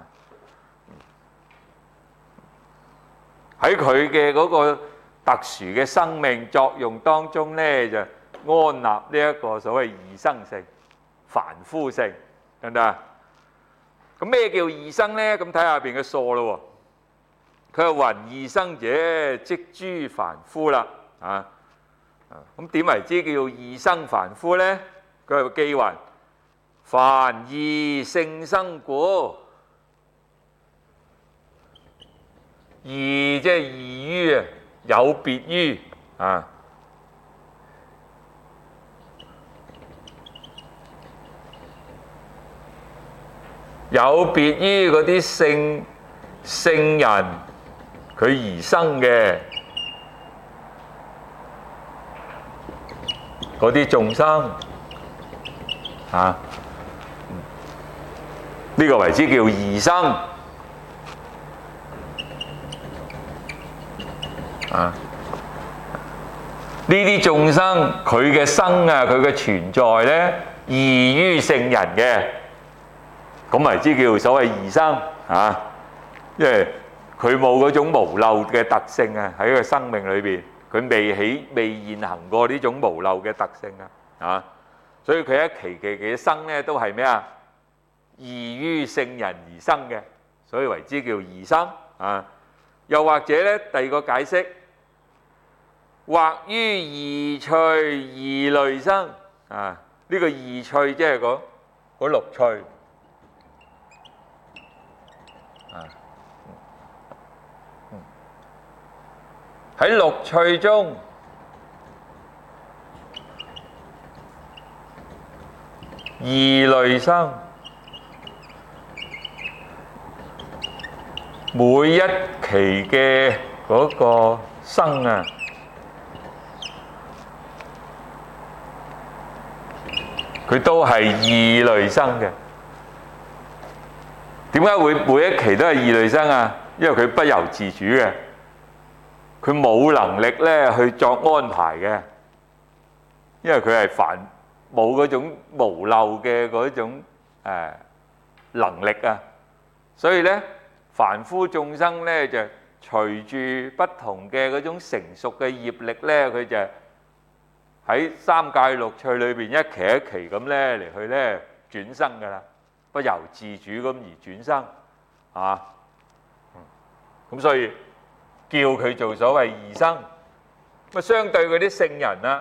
喺佢嘅嗰個特殊嘅生命作用當中咧，就安立呢一個所謂異生性、凡夫性，得唔得啊？咁咩叫異生咧？咁睇下邊嘅疏咯。佢話雲異生者，即諸凡夫啦。咁點為之叫異生凡夫咧？佢係記雲凡異性生故，異即係異於啊，有別於啊。有別於嗰啲聖人佢而生嘅嗰啲眾生啊，呢個為之叫異生啊。呢啲眾生佢嘅生啊，佢嘅存在咧，異於聖人嘅。咁為之叫所謂異生啊，因為佢冇嗰種無漏嘅特性啊，喺個生命裏邊，佢未現行過呢種無漏嘅特性啊，所以佢一期嘅生咧都係咩啊？異於聖人而生嘅，所以為之叫異生啊。又或者咧，第二個解釋，或於異趣異類生啊，呢個異趣即係嗰六趣。喺六趣中，異類生，每一期嘅嗰個生啊，佢都係異類生嘅。 點解會每一期都係異類生啊？因為佢不由自主嘅，佢冇能力咧去作安排嘅，因為佢係冇嗰種無漏嘅嗰種能力啊，所以咧凡夫眾生咧就隨住不同嘅嗰種成熟嘅業力咧，佢就喺三界六趣裏邊一期一期咁咧嚟去咧轉生噶啦，不由自主咁而轉生啊，咁所以叫佢做所謂異生。咁相對嗰啲聖人啦，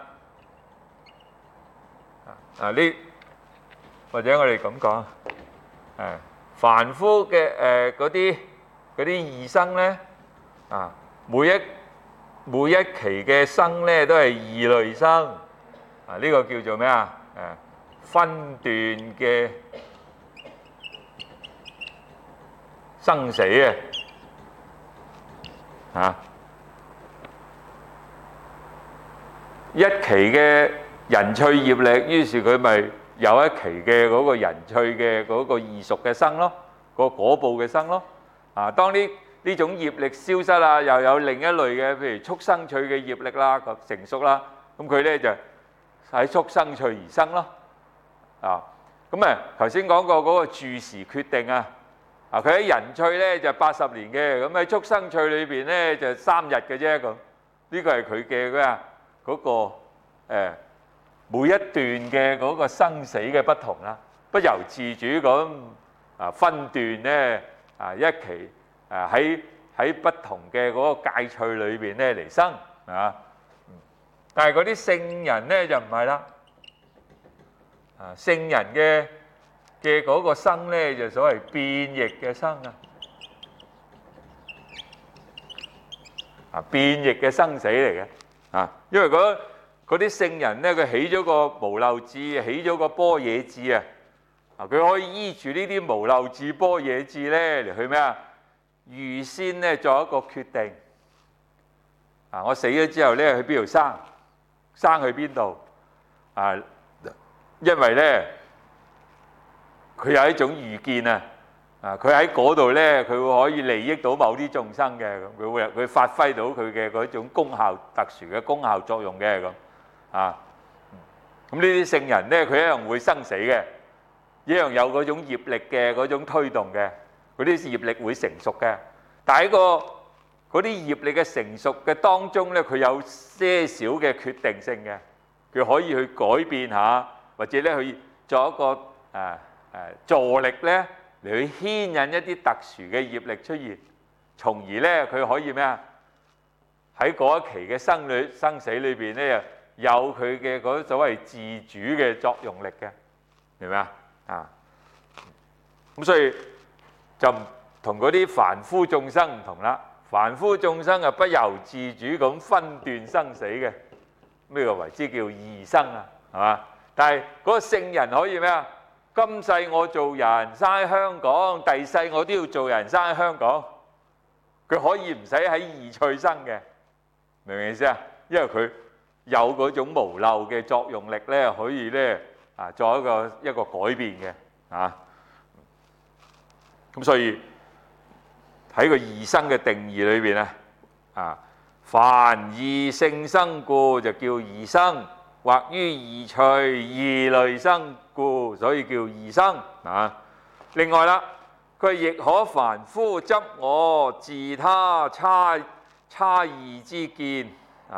呢或者我哋咁講，凡夫嘅嗰啲異生咧，每一期嘅生咧都係異類生，呢個叫做咩啊？分段嘅生死一期嘅人趣業力，於是佢咪有一期嘅嗰個人趣嘅嗰個異熟嘅生咯，個果報嘅生咯。當呢種業力消失啦，又有另一類嘅，譬如畜生趣嘅業力啦，成熟啦，咁佢咧就喺畜生趣而生咯。咁頭先講過嗰個住時決定佢喺人趣咧就80年嘅，咁喺畜生趣裏邊咧就3日嘅啫咁。呢個係佢嘅咩嗰個每一段嘅嗰個生死嘅不同啦，不由自主咁分段咧一期喺不同嘅嗰個界趣裏邊咧嚟生但係嗰啲聖人咧就唔係啦，聖人嘅嗰個生咧就所謂變易嘅生變易嘅生死嚟嘅因為嗰啲聖人咧佢起咗個無漏智，起咗個般若智佢可以依住呢啲無漏智般若智咧嚟去咩預先咧作一個決定我死咗之後咧去邊度生去邊度因為咧佢有一種預見佢喺嗰度咧佢會可以利益到某啲眾生嘅，咁佢發揮到佢嘅嗰種功效，特殊嘅功效作用嘅咁咁呢啲聖人咧佢一樣會生死嘅，一樣有嗰種業力嘅嗰種推動嘅，嗰啲業力會成熟嘅，但係嗰啲業力嘅成熟嘅當中咧，佢有些少嘅決定性嘅，佢可以去改變下，或者咧去做一個助力咧嚟去牽引一啲特殊嘅業力出現，從而咧佢可以咩喺嗰一期嘅生死裏邊咧有佢嘅嗰所謂自主嘅作用力嘅，明唔明咁所以就同嗰啲凡夫眾生唔同啦。凡夫眾生不由自主咁分段生死嘅，呢個為之叫異生係嘛？但係嗰個聖人可以咩今世我做人生喺香港，第世我都要做人生喺香港，佢可以唔使喺異趣生嘅，明唔明意思因為佢有嗰種無漏嘅作用力咧，可以咧作一個改變嘅咁所以喺個異生嘅定義裏邊凡異性生故就叫異生，或於異趣異類生故，所以叫異生另外啦，佢亦可凡夫執我自他差異之見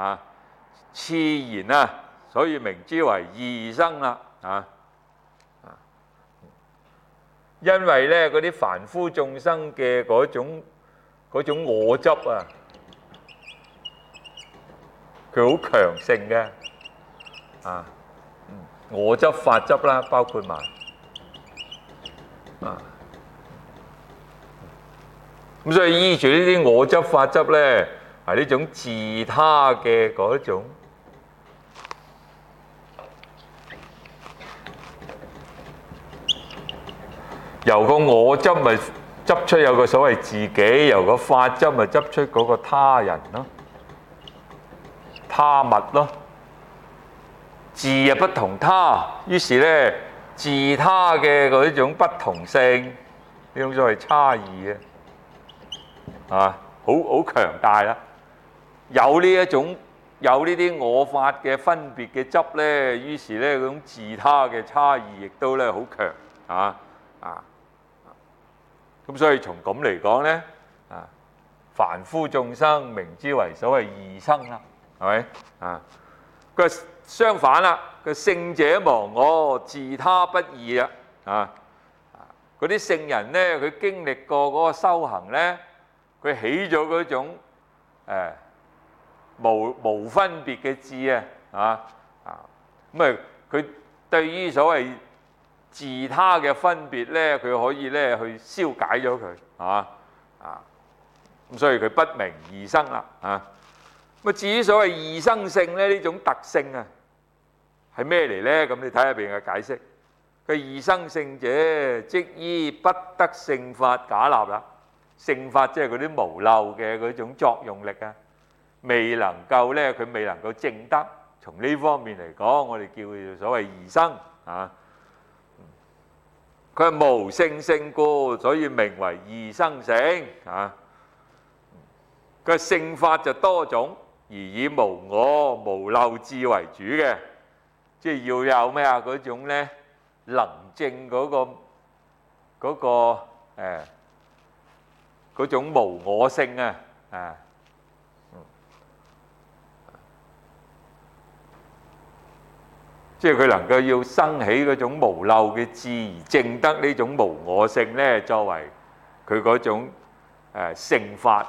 熾然所以名之為異生啦因為咧嗰啲凡夫眾生嘅嗰種我執佢好強盛嘅我執法執啦，包括埋咁所以依住呢啲我執法執咧係呢種自他嘅嗰種由個我執咪執出有個所謂自己，由個法執咪執出嗰個他人咯，他物咯，自又不同他，於是咧自他嘅嗰種不同性，呢種所謂差異啊，好強大啦。有呢啲我法嘅分別嘅執咧，於是咧嗰種自他嘅差異亦都咧好強咁所以從咁嚟講咧凡夫眾生名之為所謂異生啦，係咪佢話相反啦，佢聖者忘我，自他不異啦嗰啲聖人咧，佢經歷過嗰個修行咧，佢起咗嗰種無分別嘅智咁佢對於所謂自他嘅分別咧，佢可以咧去消解咗佢咁所以佢不名異生啦至於所謂異生性咧，呢種特性係咩嚟咧？咁你睇下邊嘅解釋。佢異生性者，即依不得聖法假立啦。聖法即係嗰啲無漏嘅嗰種作用力未能夠咧，佢未能夠證得。從呢方面嚟講，我哋叫佢做所謂異生佢係無聖性故，所以名為異生性佢聖法就多種，而以無我、無漏智為主嘅，即係要有咩嗰種咧能證嗰種無我性即係佢能夠要生起嗰種無漏嘅智而證得呢種無我性咧，作為佢嗰種聖法。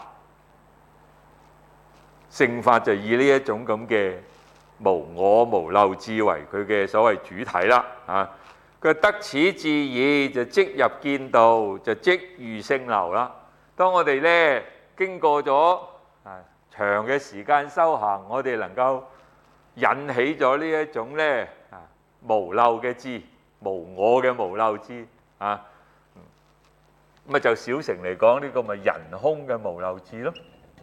聖法就以呢一種咁嘅無我無漏智為佢嘅所謂主體啦佢得此智義就即入見道，就即遇聖流啦。當我哋咧經過咗長嘅時間修行，我哋能夠引起咗呢一種咧無漏嘅智，無我嘅無漏智就小乘嚟講，呢個咪人空嘅無漏智咯。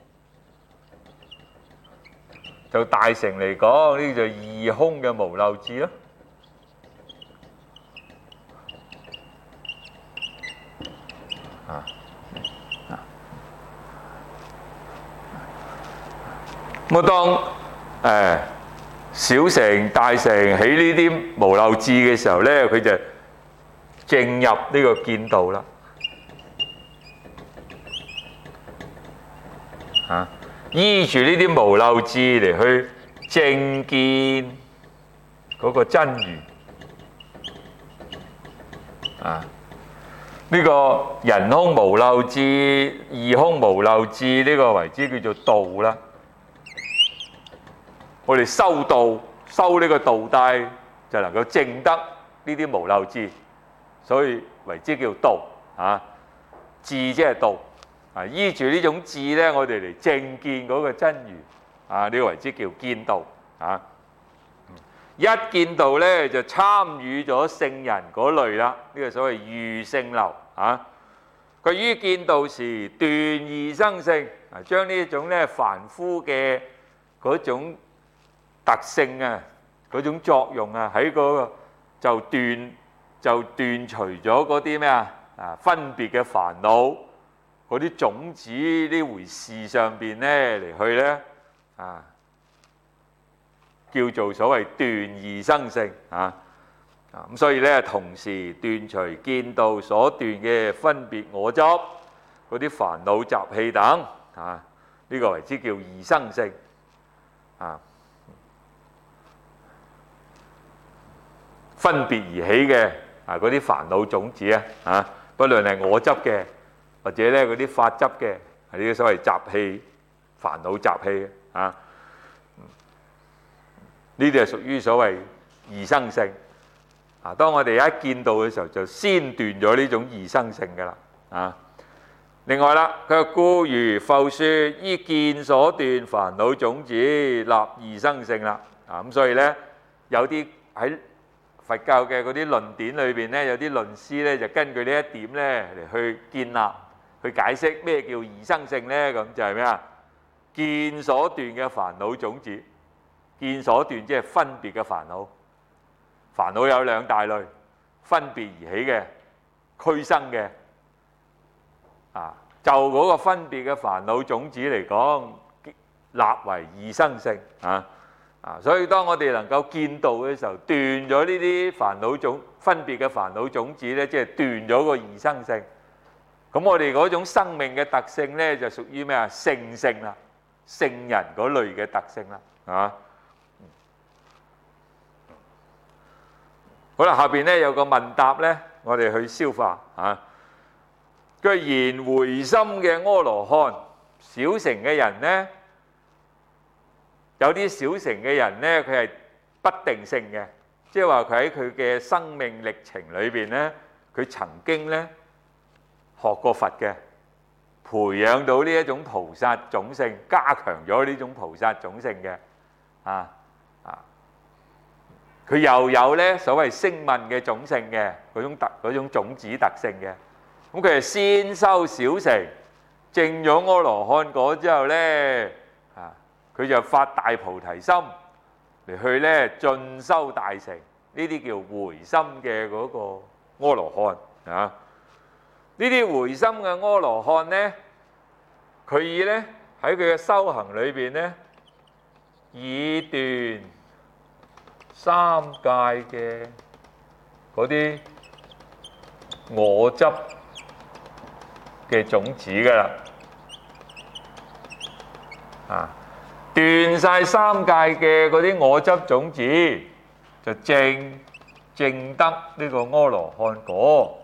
就大乘嚟講，呢就異空嘅無漏智咯。咁當小乘、大乘起呢啲無漏智嘅時候咧，佢就證入呢個見道啦。依住呢啲無漏智嚟去證見嗰個真如呢個人空無漏智、異空無漏智，呢個為之叫做道啦。我哋修道，修呢個道諦，就能夠證得呢啲無漏智，所以為之叫道智即係道依住呢種智咧，我哋嚟證見嗰個真如呢個為之叫見道一見道咧就參與咗聖人嗰類啦，呢個所謂遇聖流佢於見道時斷異生性將呢一種咧凡夫嘅嗰種特性嗰種作用喺嗰個就斷除咗嗰啲咩分別嘅煩惱嗰啲種子呢回事上邊咧嚟去咧叫做所謂斷異生性咁所以咧同時斷除見道所斷嘅分別我執嗰啲煩惱習氣等呢個為之叫異生性分別而起嘅嗰啲煩惱種子不論係我執嘅或者咧嗰啲法執嘅係呢啲所謂習氣煩惱習氣呢啲係屬於所謂異生性當我哋一見道嘅時候，就先斷咗呢種異生性㗎啦另外啦，佢話故如復說依見所斷煩惱種子立異生性啦咁所以咧有啲喺佛教嘅嗰啲論典裏邊咧，有啲論師咧就根據呢一點咧嚟去建立、去解釋咩叫異生性咧？咁就係咩見所斷嘅煩惱種子，見所斷即係分別嘅煩惱。煩惱有兩大類，分別而起嘅、俱生嘅， 就嗰個分別嘅煩惱種子嚟講，立為異生性所以當我哋能夠見道嘅時候，斷咗呢啲煩惱分別嘅煩惱種子咧，即係斷咗個異生性。咁我哋嗰種生命嘅特性咧，就屬於咩啊？聖性啦，聖人嗰類嘅特性啦，好啦，下邊咧有個問答咧，我哋去消化佢言回心嘅阿羅漢，小乘嘅人咧，有啲小乘嘅人咧，佢係不定性嘅，即係話佢喺佢嘅生命歷程裏邊咧，佢曾經咧學過佛嘅，培養到呢一種菩薩種性，加強咗呢種菩薩種性嘅，佢又有咧所謂聲聞嘅種性嘅嗰種種子特性嘅，咁佢係先修小乘，證咗阿羅漢果之後咧，佢就發大菩提心嚟去咧進修大乘，呢啲叫回心嘅嗰個阿羅漢呢啲回心嘅阿羅漢咧，佢以咧喺佢嘅修行裏邊咧，以斷三界嘅嗰啲我執嘅種子㗎啦，斷晒三界嘅嗰啲我執種子，就證得呢個阿羅漢果。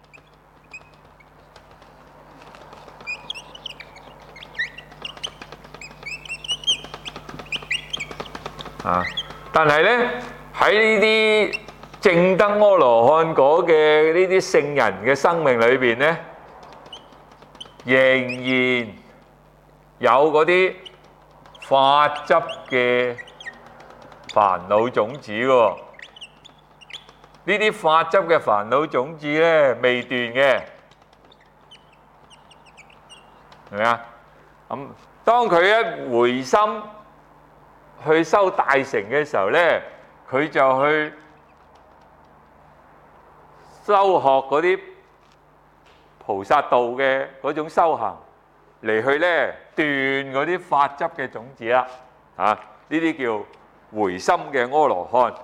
但係咧喺呢啲證得阿羅漢果嘅呢啲聖人嘅生命裏邊咧，仍然有嗰啲法執嘅煩惱種子喎。呢啲法執嘅煩惱種子咧未斷嘅，係咪啊？咁當佢一回心去修大乘嘅時候咧，佢就去修學嗰啲菩薩道嘅嗰種修行，嚟去咧斷嗰啲法執嘅種子啦。呢啲叫回心嘅阿羅漢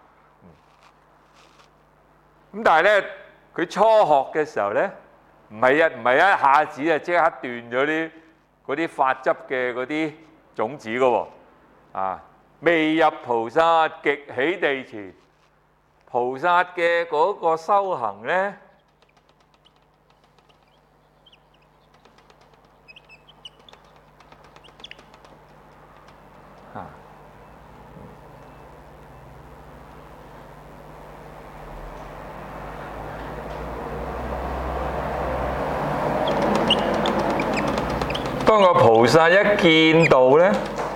咁但係咧，佢初學嘅時候咧，唔係一下子就即刻斷咗嗰啲法執嘅嗰啲種子噶喎。未入菩薩極喜地前，菩薩嘅嗰個修行咧，當個菩薩一見到咧，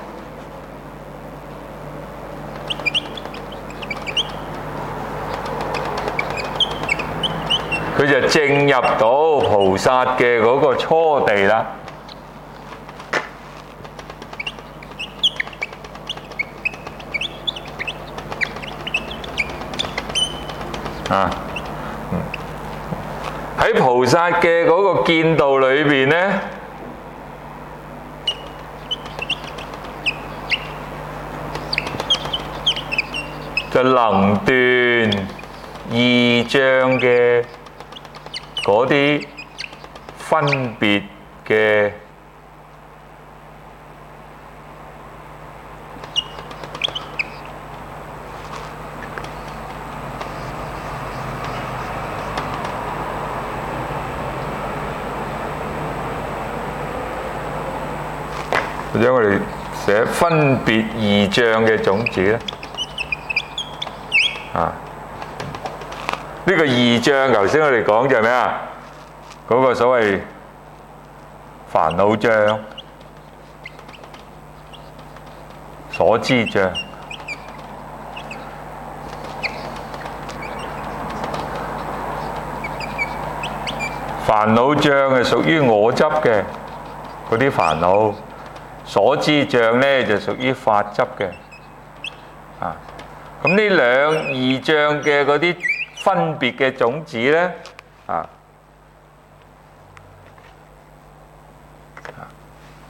佢就證入到菩薩嘅嗰個初地啦。喺菩薩嘅嗰個見道裏邊咧，就能斷二障嘅嗰啲分別嘅或者我哋寫分別二障嘅種子咧。呢個二障，頭先我哋講就係咩啊？嗰個所謂煩惱障、所知障。煩惱障係屬於我執嘅嗰啲煩惱，所知障咧就屬於法執嘅。咁呢兩二障嘅嗰啲分別嘅種子咧，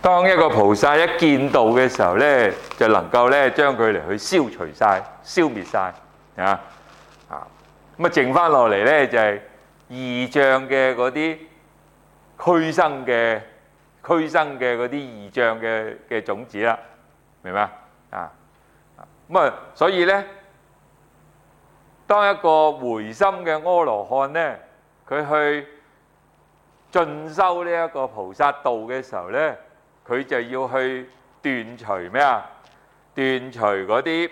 當一個菩薩一見道嘅時候咧，就能夠咧將佢嚟去消除晒、消滅晒啊！咁啊，剩翻落嚟咧就係二障嘅嗰啲俱生嘅嗰啲二障嘅種子啦，明唔明啊？咁啊，所以咧，當一個回心嘅阿羅漢咧，佢去進修呢一個菩薩道嘅時候咧，佢就要去斷除咩啊？斷除嗰啲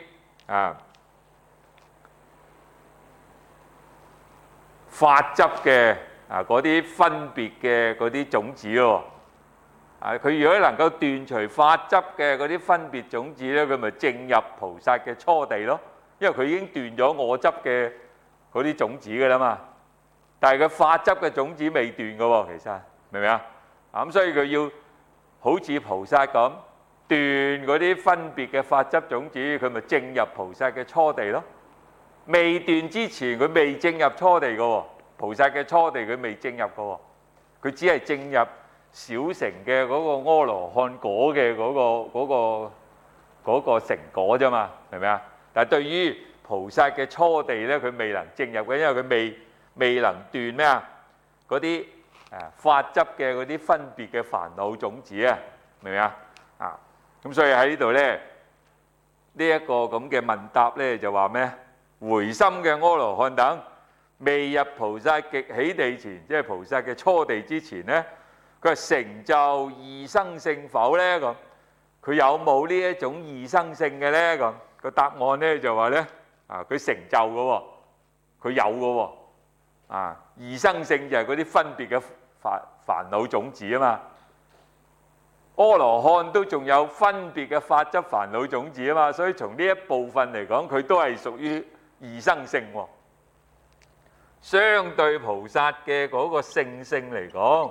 法執嘅嗰啲分別嘅嗰啲種子咯。佢如果能夠斷除法執嘅嗰啲分別種子咧，佢咪證入菩薩嘅初地咯。因為佢已經斷咗我執嘅嗰啲種子㗎啦嘛。但係佢法執嘅種子未斷㗎喎，其實明唔明啊？咁所以佢要好似菩薩咁斷嗰啲分別嘅法執種子，佢咪證入菩薩嘅初地咯。未斷之前，佢未證入初地㗎喎。菩薩嘅初地佢未證入㗎喎，佢只係證入小乘嘅嗰個阿羅漢果嘅嗰個成果啫嘛，明唔明啊？但係對於菩薩嘅初地咧，佢未能證入嘅，因為佢未能斷咩啊？嗰啲法執嘅嗰啲分別嘅煩惱種子啊，明唔明啊？咁所以喺呢度咧，呢一個咁嘅問答咧就話咩？回心嘅阿羅漢等未入菩薩極喜地前，即係菩薩嘅初地之前咧，佢係成就異生性否咧？咁佢有冇呢一種異生性嘅咧？咁個答案咧就話咧，佢成就嘅喎，佢有嘅喎，異生性就係嗰啲分別嘅煩惱種子啊嘛。阿羅漢都仲有分別嘅法執煩惱種子啊嘛，所以從呢一部分嚟講，佢都係屬於異生性喎。相對菩薩嘅嗰個性嚟講，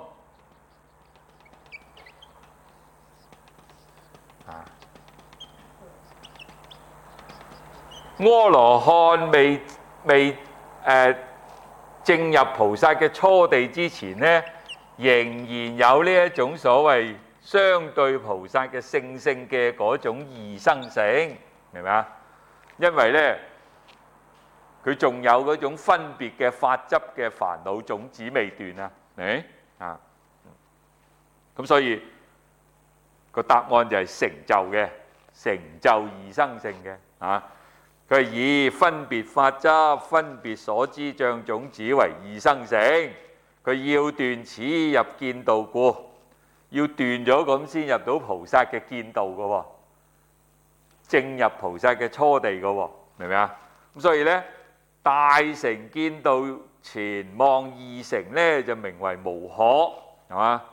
阿羅漢未證入菩薩嘅初地之前呢，仍然有呢一種所謂相對菩薩嘅性嘅嗰種異生性，明唔明啊？因為呢，佢仲有嗰種分別嘅法執嘅煩惱種子未斷啊，明啊？咁所以個答案就係成就嘅，成就異生性嘅啊。佢係以分別法執、分別所知障種子為異生性，佢要斷此入見道故，要斷咗咁先入到菩薩嘅見道嘅喎，正入菩薩嘅初地嘅喎，明唔明啊？咁所以呢，大乘見道前望二乘呢，就名為無可，係嘛？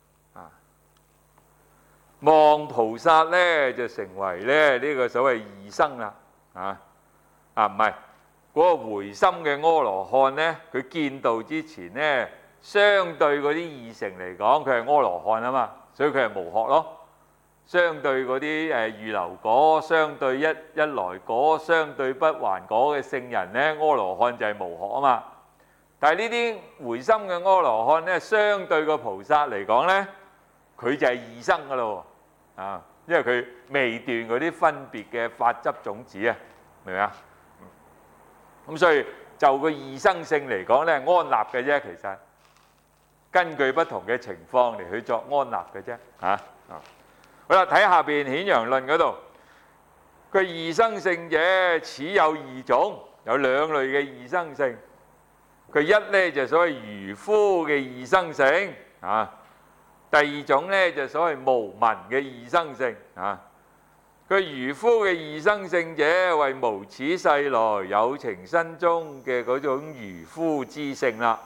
望菩薩呢，就成為咧呢個所謂異生啦，唔係嗰個回心嘅阿羅漢呢，佢見道之前呢，相對嗰啲異乘嚟講，佢係阿羅漢啊嘛，所以佢係無學咯。相對嗰啲預流果，相對一來果，相對不還果嘅聖人呢，阿羅漢就係無學啊嘛。但係呢啲回心嘅阿羅漢呢，相對個菩薩嚟講呢，佢就係異生噶咯，因為佢未斷嗰啲分別嘅法執種子啊，明唔明啊？咁所以就個異生性嚟講呢，安立嘅啫，其實根據不同嘅情況嚟去作安立嘅啫，好啦，睇下邊顯揚論嗰度，佢異生性者，此有二種，有兩類嘅異生性。佢一呢就所謂愚夫嘅異生性，第二種呢就所謂無聞嘅異生性。佢愚夫嘅異生性者，為無始世來有情身中嘅嗰種愚夫之性啦，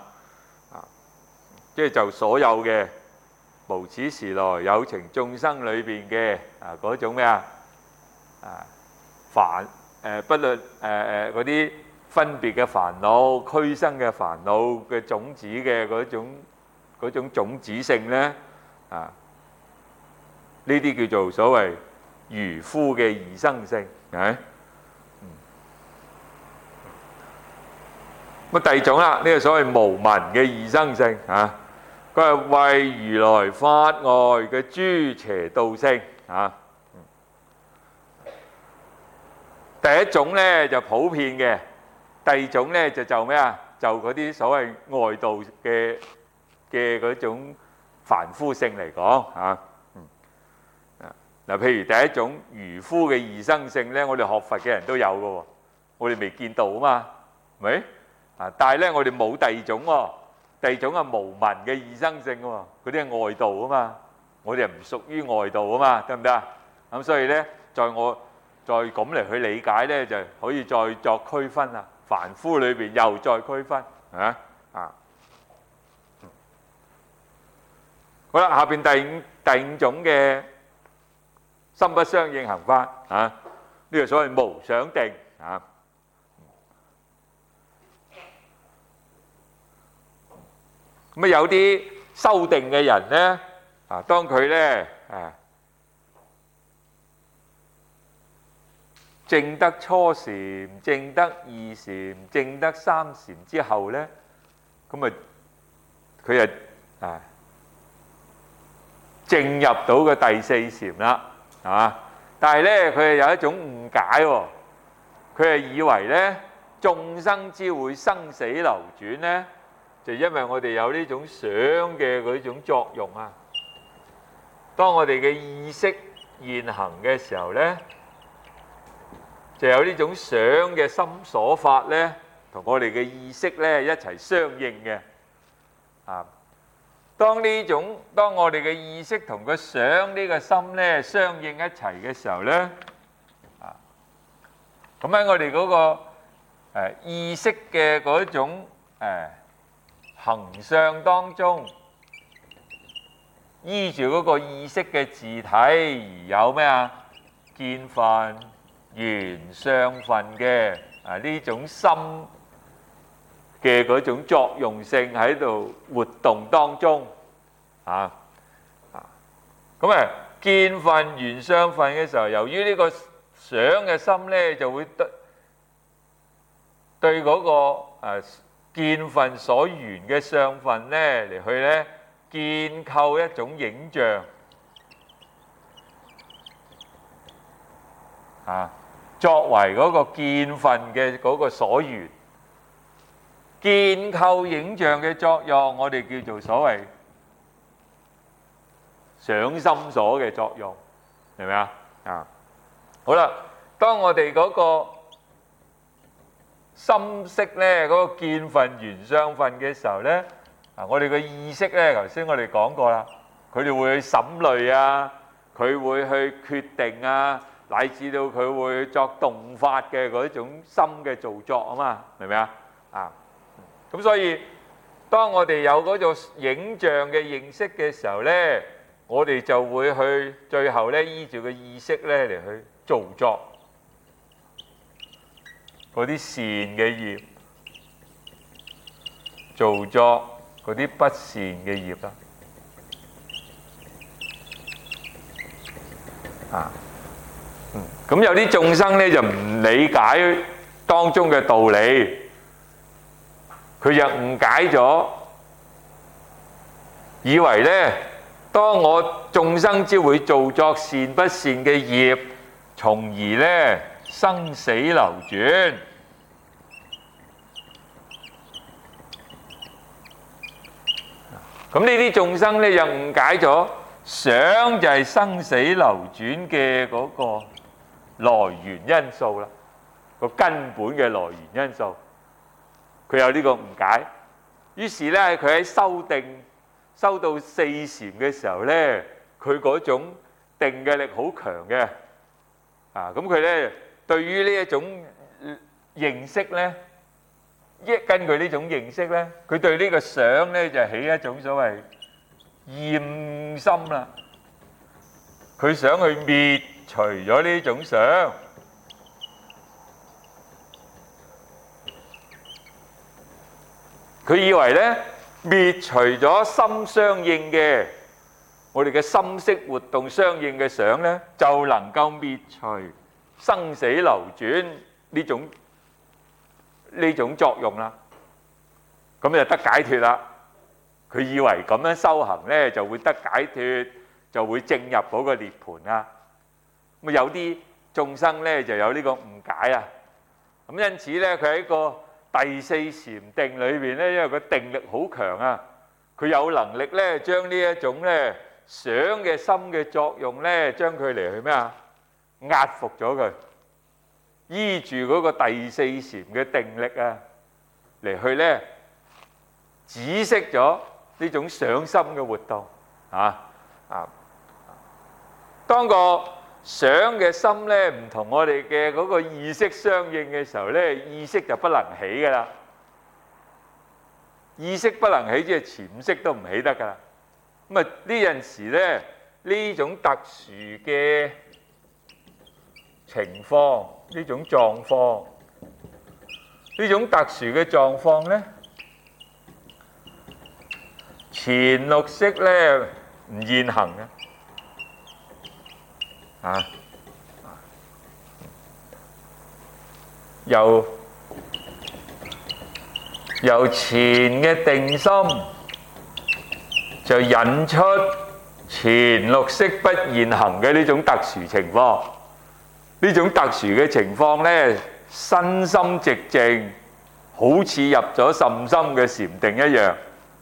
即係就所有嘅無始時來有情眾生裏邊嘅嗰種咩不論嗰啲分別嘅煩惱、俱生嘅煩惱嘅種子嘅嗰種種子性呢，呢啲叫做所謂愚夫嘅異生性，係。咁第二種啦，呢個所謂無聞嘅異生性， 佢係為如來法外嘅諸邪道性啊。第一種咧就普遍嘅，第二種咧就咩啊？就嗰啲所謂外道嘅嗰種凡夫性嚟講嚇。嗱，譬如第一種愚夫嘅異生性咧，我哋學佛嘅人都有嘅喎，我哋未見到啊嘛，係咪？啊，但係咧我哋冇第二種喎，第二種係無聞嘅異生性喎，嗰啲係外道啊嘛，我哋係唔屬於外道啊嘛，得唔得啊？咁所以咧，再咁嚟去理解咧，就可以再作區分啦。凡夫裏邊又再區分，係咪啊？好啦，下邊第五種嘅心不相應行法啊，呢個所謂無想定啊。咁啊有啲修定嘅人咧啊，當佢咧證得初禪、證得二禪、證得三禪之後咧，咁啊佢啊證入到個第四禪啦，係嘛？但係咧佢係有一種誤解喎，佢係以為咧眾生之會生死流轉咧，就因為我哋有呢種想嘅嗰種作用啊。當我哋嘅意識現行嘅時候咧，就有呢種想嘅心所法咧，同我哋嘅意識咧一齊相應嘅啊。當我哋嘅意識同個想呢個心咧相應一齊嘅時候咧，啊，咁喺我哋嗰個意識嘅嗰種行相當中，依住嗰個意識嘅自體而有咩啊？見分、緣、相分嘅呢種心嘅嗰種作用性喺度活動當中啊，咁見分、緣、相分嘅時候，由於呢個想嘅心咧就會對嗰個見分所緣嘅相分咧嚟去咧建構一種影像啊，作為嗰個見分嘅嗰個所緣。建構影像嘅作用，我哋叫做所謂想心所嘅作用，明唔明啊？啊，好啦，當我哋嗰個心識咧，嗰個見分、緣、相分嘅時候咧，啊，我哋嘅意識咧，頭先我哋講過啦，佢哋會去審慮啊，佢會去決定啊，乃至到佢會作動法嘅嗰種心嘅造作啊嘛，明唔明啊？啊！咁所以，當我哋有嗰種影像嘅認識嘅時候咧，我哋就會去最後咧依住個意識咧嚟去造作嗰啲善嘅業，造作嗰啲不善嘅業啦。啊，咁有啲眾生咧就唔理解當中嘅道理。佢就誤解咗，以為咧，當我眾生之會造作善不善嘅業，從而咧生死流轉。咁呢啲眾生咧就誤解咗，想就係生死流轉嘅嗰個來源因素啦，個根本嘅來源因素。佢有呢個誤解，於是咧佢喺修到四禪嘅時候咧，佢嗰種定嘅力好強嘅，啊咁佢咧對於呢一種認識咧，根據呢種認識咧，佢對呢個想咧就起一種所謂厭心啦，佢想去滅除咗呢種想。佢以為咧滅除咗心相應嘅，我哋嘅心識活動相應嘅想咧，就能夠滅除生死流轉呢種作用啦。咁就得解脫啦。 佢以為咁樣修行呢就會得解脫，就會證入嗰個涅槃啊。咁有啲眾生呢就有呢個誤解啊。咁因此呢，佢喺個第四禪定裏邊呢，因為佢定力好強啊，佢有能力呢將呢一種呢想嘅心嘅作用呢，將佢嚟去咩啊？壓服咗佢，依住嗰個第四禪嘅定力啊，嚟去呢止息咗呢種想心嘅活動啊。當個想嘅心呢唔同我哋嘅嗰個意識相應嘅時候呢，意識就不能起噶啦。意識不能起，即係潛識都唔起得噶啦。咁啊呢陣時呢，呢種特殊嘅情況，呢種狀況，呢種特殊嘅狀況呢，前六識呢唔現行嘅。由前嘅定心就引出前六識不現行嘅呢種特殊情況。呢種特殊嘅情況呢，身心寂靜，好似入咗甚深嘅禪定一樣。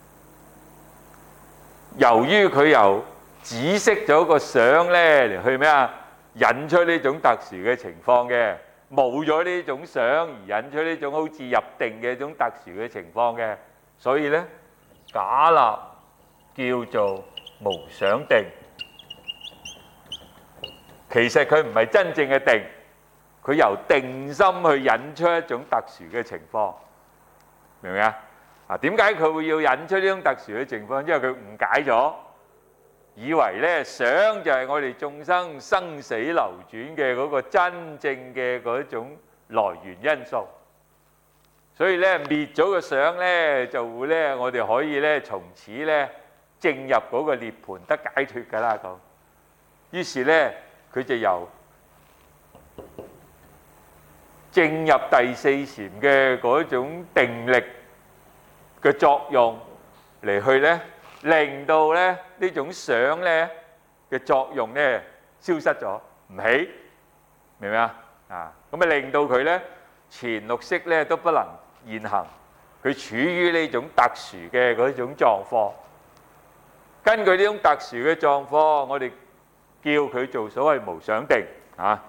由於佢由止息咗個想呢嚟去咩啊？引出呢種特殊嘅情況嘅，冇咗呢種想而引出呢種好似入定嘅一種特殊嘅情況嘅，所以呢，假立叫做無想定。其實佢唔係真正嘅定，佢由定心去引出一種特殊嘅情況，明唔明啊？點解佢會要引出呢種特殊嘅情況？因為佢誤解咗，以為呢想就係我哋眾生生死流轉嘅嗰個真正嘅嗰種來源因素，所以呢滅咗個想呢，就會呢我哋可以呢從此呢證入嗰個涅槃得解脫㗎啦咁。於是呢，佢就由證入第四禪嘅嗰種定力嘅作用嚟去呢，令到呢呢種想呢嘅作用呢消失咗，唔起，明唔明啊？咁啊令到佢呢前六識呢都不能現行，佢處於呢種特殊嘅嗰種狀況。根據呢種特殊嘅狀況，我哋叫佢做所謂無想定啊。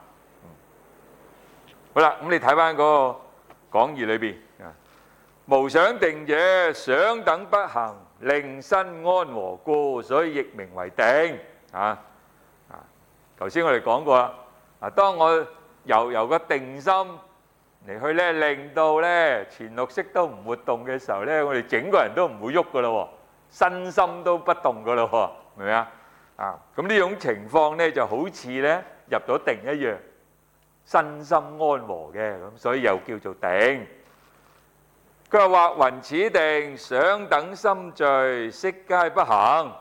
好啦，咁你睇翻嗰個講義裏邊啊，無想定者，想等不行，令身安和故，所以亦名為定啊。頭先我哋講過啦，當我由個定心嚟去咧，令到咧前六識都唔活動嘅時候咧，我哋整個人都唔會喐噶咯，身心都不動噶咯，明唔明啊？咁呢種情況咧就好似咧入咗定一樣，身心安和嘅，咁所以又叫做定。佢話或云此定，想等心聚，悉皆不行。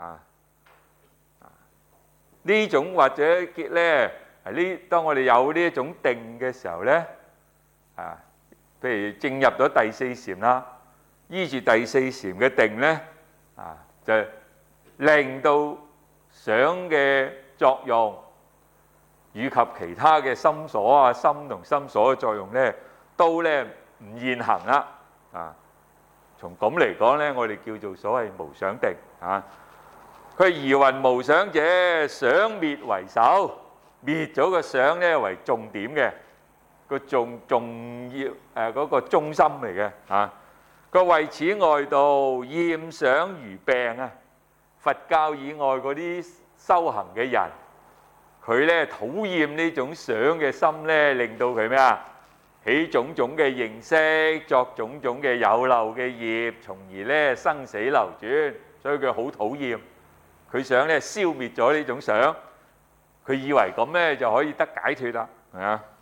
呢種或者結咧，當我哋有呢一種定嘅時候咧，譬如正入咗第四禪啦，依住第四禪嘅定咧，就令到想嘅作用以及其他嘅心所啊、心同心所嘅作用咧，都咧唔現行啦。從咁嚟講咧，我哋叫做所謂無想定啊。佢疑云無想者，想滅為首，滅咗個想咧為重點嘅個重要嗰個中心嚟嘅啊。佢為此外道厭想如病啊！佛教以外嗰啲修行嘅人，佢咧討厭呢種想嘅心咧，令到佢咩啊？起種種嘅認識，作種種嘅有漏嘅業，從而咧生死流轉，所以佢好討厭。佢想咧消滅咗呢種想，佢以為咁咧就可以得解脫啦，係咪啊？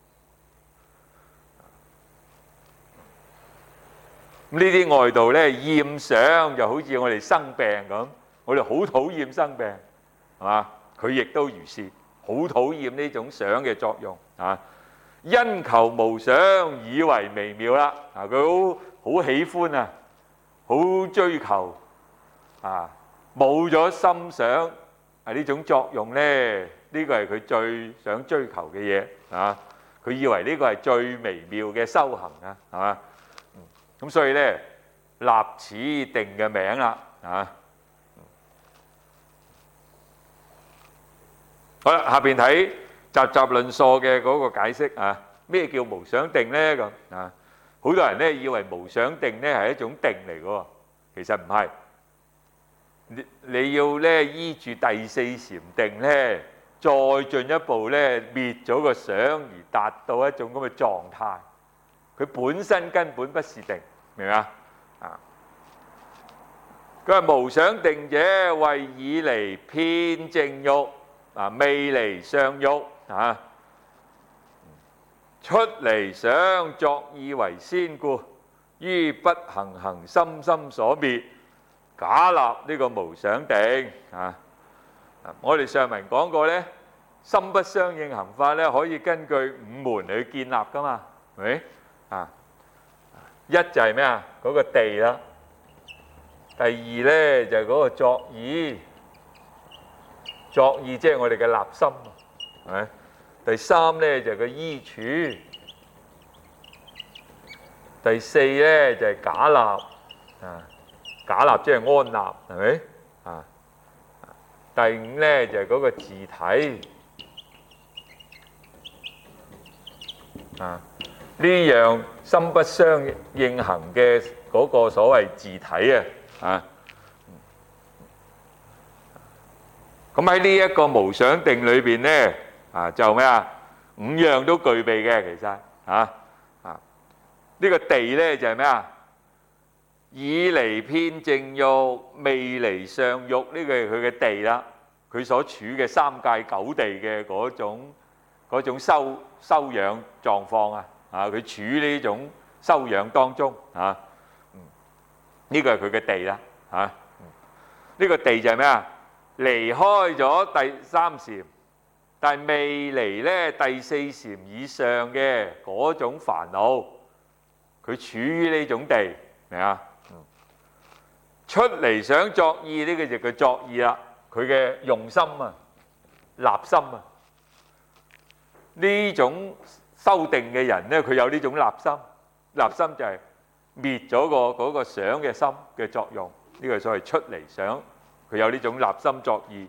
咁呢啲外道咧厭想，就好似我哋生病咁，我哋好討厭生病，係嘛？佢亦都如是，好討厭呢種想嘅作用啊！因求無想，以為微妙啦。佢好喜歡啊，好追求冇咗心想呢種作用呢，呢個係佢最想追求嘅嘢佢以為呢個係最微妙嘅修行係嘛？咁所以呢，立此定嘅名啦好啦，下邊睇集集論疏嘅嗰個解釋咩叫無想定呢？咁好多人呢以為無想定呢係一種定嚟嘅，其實唔係。你要呢依住第四禪定呢，再進一步呢滅咗個想而達到一種咁嘅狀態。佢本身根本不是定，明唔明佢話無想定者，謂已離遍淨欲未離相欲出離想作意為先故，於不行行心心所滅，假立呢個無想定我哋上文講過呢，心不相應行法呢，可以根據五門嚟建立噶嘛，係咪一就係咩嗰個地啦，第二呢就係嗰個作意，作意即係我哋嘅立心，係咪？第三呢就係個依處，第四呢就係假立假立即係安立，係咪第五呢就係嗰個自體呢樣心不相應行嘅嗰個所謂自體咁喺呢一個無想定裏邊呢就咩五樣都具備嘅，其實呢個地呢就係咩已離遍淨欲未離相欲，呢個係佢嘅地啦，佢所處嘅三界九地嘅嗰種修養狀況佢處呢種修養當中呢個係佢嘅地啦呢個地就係咩離開咗第三禪，但係未離呢第四禪以上嘅嗰種煩惱，佢處於呢種地，明出離想作意，呢個就叫作意啦，佢嘅用心立心呢種修定嘅人呢，佢有呢種立心，立心就係滅咗嗰個想嘅心嘅作用，呢個所謂出離想，佢有呢種立心作意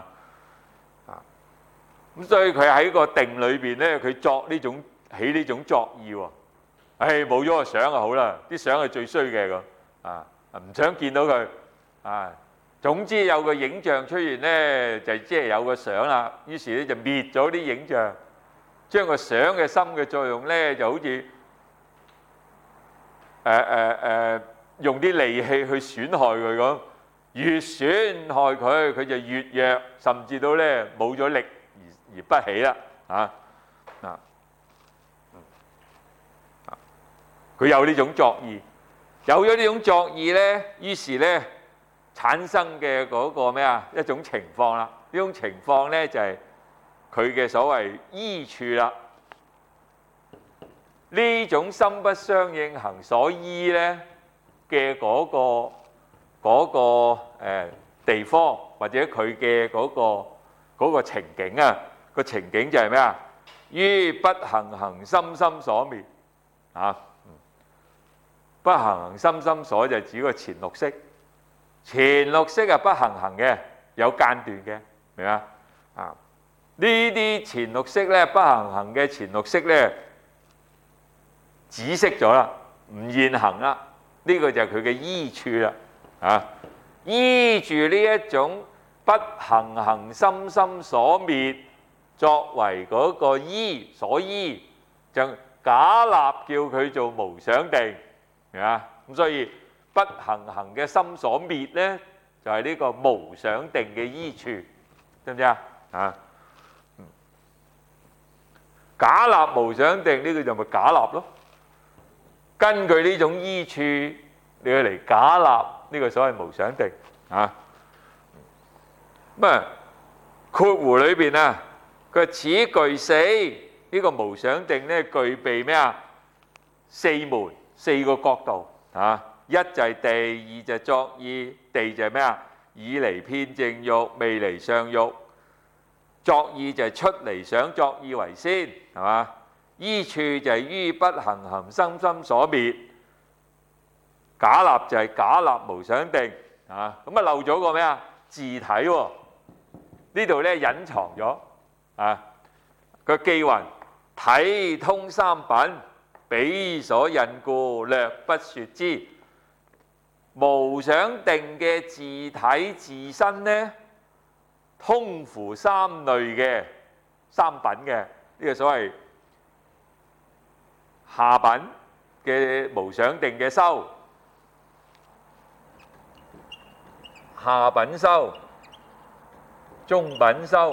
咁所以佢喺個定裏邊呢，佢起呢種作意喎，冇咗個想就好啦，啲想係最衰嘅唔想見到佢總之有個影像出現呢，就即係有個想啦，於是咧就滅咗啲影像，將個想嘅心嘅作用呢，就好似用啲利器去損害佢咁，越損害佢，佢就越弱，甚至到呢冇咗力而不起啦佢有呢種作意，有咗呢種作意呢，於是呢產生嘅嗰個一種情況啦，呢種情況呢就係佢嘅所謂依處啦。呢種心不相應行所依呢嘅嗰個地方，或者佢嘅嗰個情景個情景就係咩於不行行心心所滅不行行心心所就指個前六識，前六識不行行嘅，有間斷嘅，明呢啲前六識呢，不行行嘅前六識呢，止息咗啦，唔現行啦，呢個就係佢嘅依處啦依住呢一種不行行心心所滅作為嗰個依所依，就假立叫佢做無想定，咁所以不行行嘅心所滅呢，就係呢個無想定嘅依處，知唔知假立無想定呢個就咪假立咯，根據呢種依處你去嚟假立呢個所謂無想定括弧裏邊佢話此具四呢個無想定呢，具備咩四門四個角度一就係地，二就係作意。地就係咩啊？以離遍淨欲，未離上欲。作意就係出離想作意為先，係嘛？依處就係於不行含心心所滅。假立就係假立無想定，啊，咁啊漏咗個咩啊？自體喎，呢度咧隱藏咗，啊，個記云體通三品，彼所引故，略不說之。無想定嘅自體自身呢，通乎三類嘅三品嘅呢個所謂下品嘅無想定嘅修。下品修、中品修、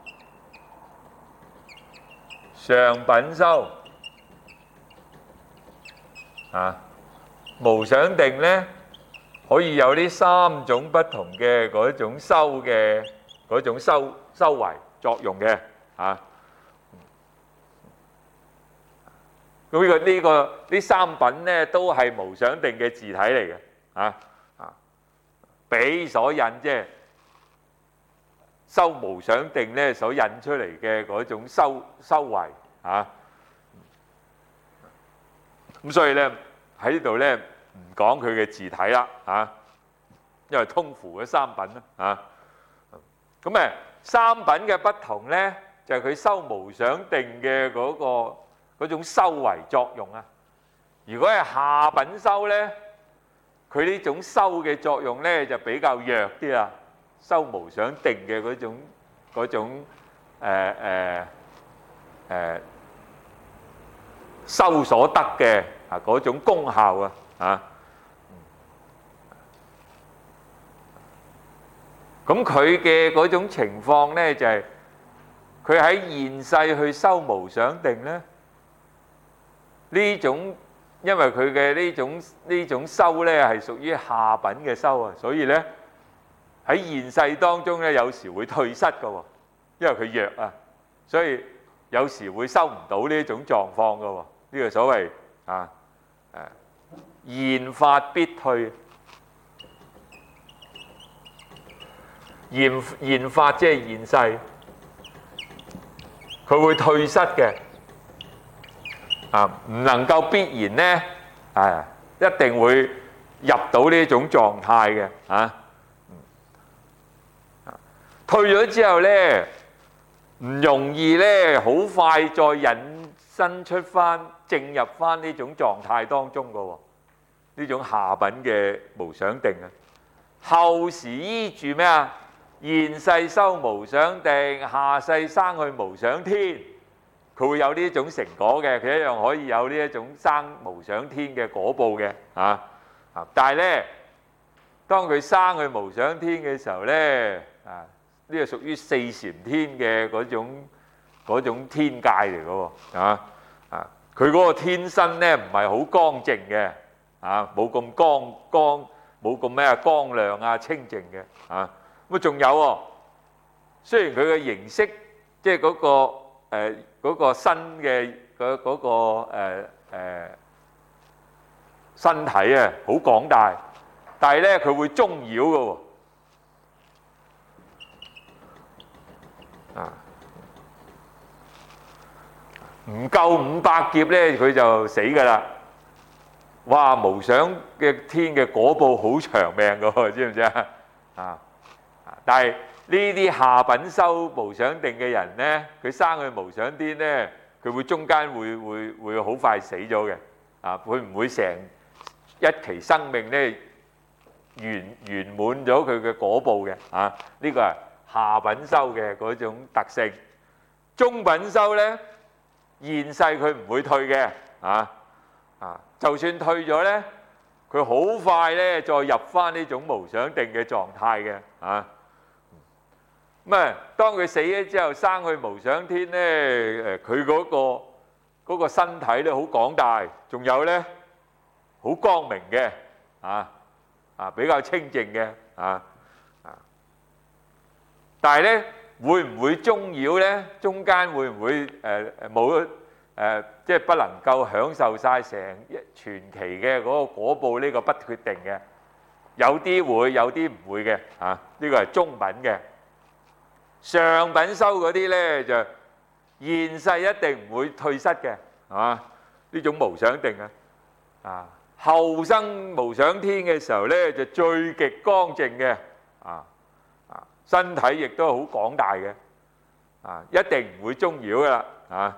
上品修，啊，無想定呢，可以有呢三種不同嘅嗰種修嘅嗰種修為作用嘅，啊，咁呢三品呢都係無想定嘅自體嚟嘅，啊。彼所引即係修無想定咧，所引出嚟嘅嗰種修為啊，咁所以咧喺呢度咧唔講佢嘅自體啦，啊，因為通乎嘅三品啦，啊，咁誒三品嘅不同咧，就係佢修無想定嘅嗰種修為作用啊。如果係下品修咧，佢呢種修嘅作用咧就比較弱啲啊，修無想定嘅嗰種修所得嘅啊嗰種功效啊，啊，咁佢嘅嗰種情況咧就係佢喺現世去修無想定咧，呢種。因為佢嘅呢種修咧係屬於下品嘅修啊，所以咧喺現世當中咧有時會退失嘅喎，因為佢弱啊，所以有時會收唔到呢種狀況嘅喎。呢個所謂啊現法必退，現法即係現世，佢會退失嘅。啊，唔能夠必然呢，一定會入到呢種狀態嘅，啊，退咗之後呢，唔容易呢，好快再引申出翻，進入翻呢種狀態當中嘅喎，呢種下品嘅無想定啊，後時依住咩啊？現世修無想定，下世生去無想天。佢會有呢一種成果嘅，佢一樣可以有呢一種生無想天嘅果報嘅，但係咧，當佢生去無想天嘅時候咧，呢個屬於四禪天嘅嗰種天界嚟嘅喎，佢嗰個天身咧唔係好乾淨嘅，冇咁冇咁咩光亮啊清淨嘅，咁仲有喎，雖然佢嘅形式即係嗰個身嘅嗰個身體啊，好廣大，但係咧佢會中擾嘅喎，唔夠500劫咧，佢就死㗎啦！哇，無想嘅天嘅果報好長命㗎喎，知唔知啊？但係呢啲下品修無想定嘅人呢，佢生去無想天呢，佢會中間會好快死咗嘅，會唔會成一期生命呢圓滿咗佢嘅果報嘅？呢個係下品修嘅嗰種特性。中品修呢，現世佢唔會退嘅，就算退咗呢，佢好快呢再入翻呢種無想定嘅狀態嘅，咁啊，當佢死咗之後，生去無想天咧，佢嗰個身體咧好廣大，仲有咧好光明嘅，比較清淨嘅，但係咧會唔會中擾咧？中間會唔會冇即係不能夠享受晒成全期嘅嗰個果報，呢個不決定嘅，有啲會，有啲唔會嘅嚇。呢個係中品嘅。上品修嗰啲咧就現世一定唔會退失嘅，係嘛？呢種無想定啊，後生無想天嘅時候咧就最極光淨嘅，身體亦都好廣大嘅，一定唔會中擾噶啦，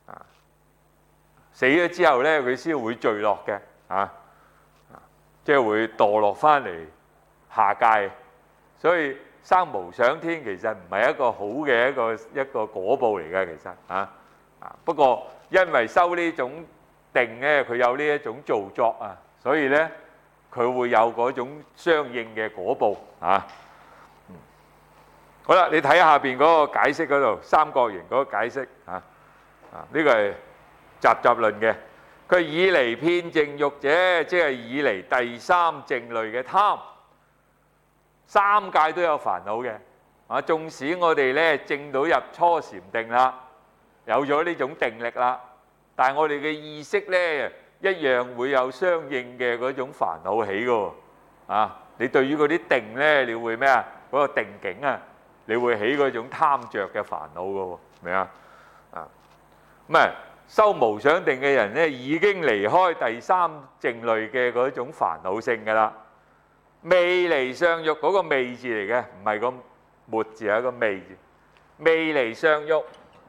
死咗之後咧佢先會墜落嘅，即係會墮落翻嚟下界，所以生無想天其實唔係一個好嘅一個果報嚟嘅，其實不過因為修呢種定咧，佢有呢一種造作啊，所以咧佢會有嗰種相應嘅果報啊。好啦，你睇下邊嗰個解釋嗰度，三角形嗰個解釋呢個係集集論嘅。佢以離遍淨欲者，即係以離第三靜慮嘅貪。三界都有煩惱嘅，縱使我哋咧證到入初禪定啦，有咗呢種定力啦，但係我哋嘅意識咧一樣會有相應嘅嗰種煩惱起嘅喎。你對於嗰啲定咧，你會咩啊？嗰個定境啊，你會起嗰種貪着嘅煩惱嘅喎，明啊？咁啊，修無想定嘅人咧，已經離開第三靜慮嘅嗰種煩惱性嘅啦。未離相欲嗰個未字嚟嘅，唔係個末字，係一個未字。未離相欲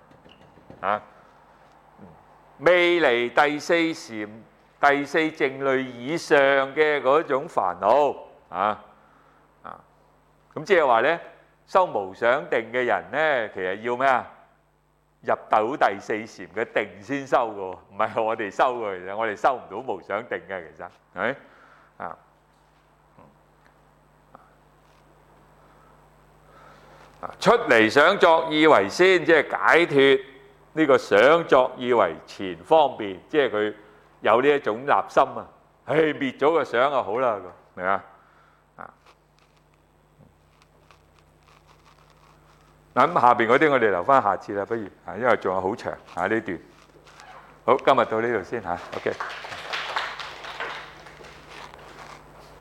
未離第四禪、第四靜慮以上嘅嗰種煩惱咁即係話咧，修無想定嘅人咧，其實要咩啊？入到第四禪嘅定先修嘅喎，唔係我哋修嘅。其實我哋修唔到無想定嘅，其實係咪出離想作意為先，即係解脫呢個想作意為前方便，即係佢有呢一種立心啊！滅咗個想就好啦，明嘛？嗱，咁下邊嗰啲我哋留翻下次啦，不如因為仲有好長呢段。好，今日到呢度先嚇，OK。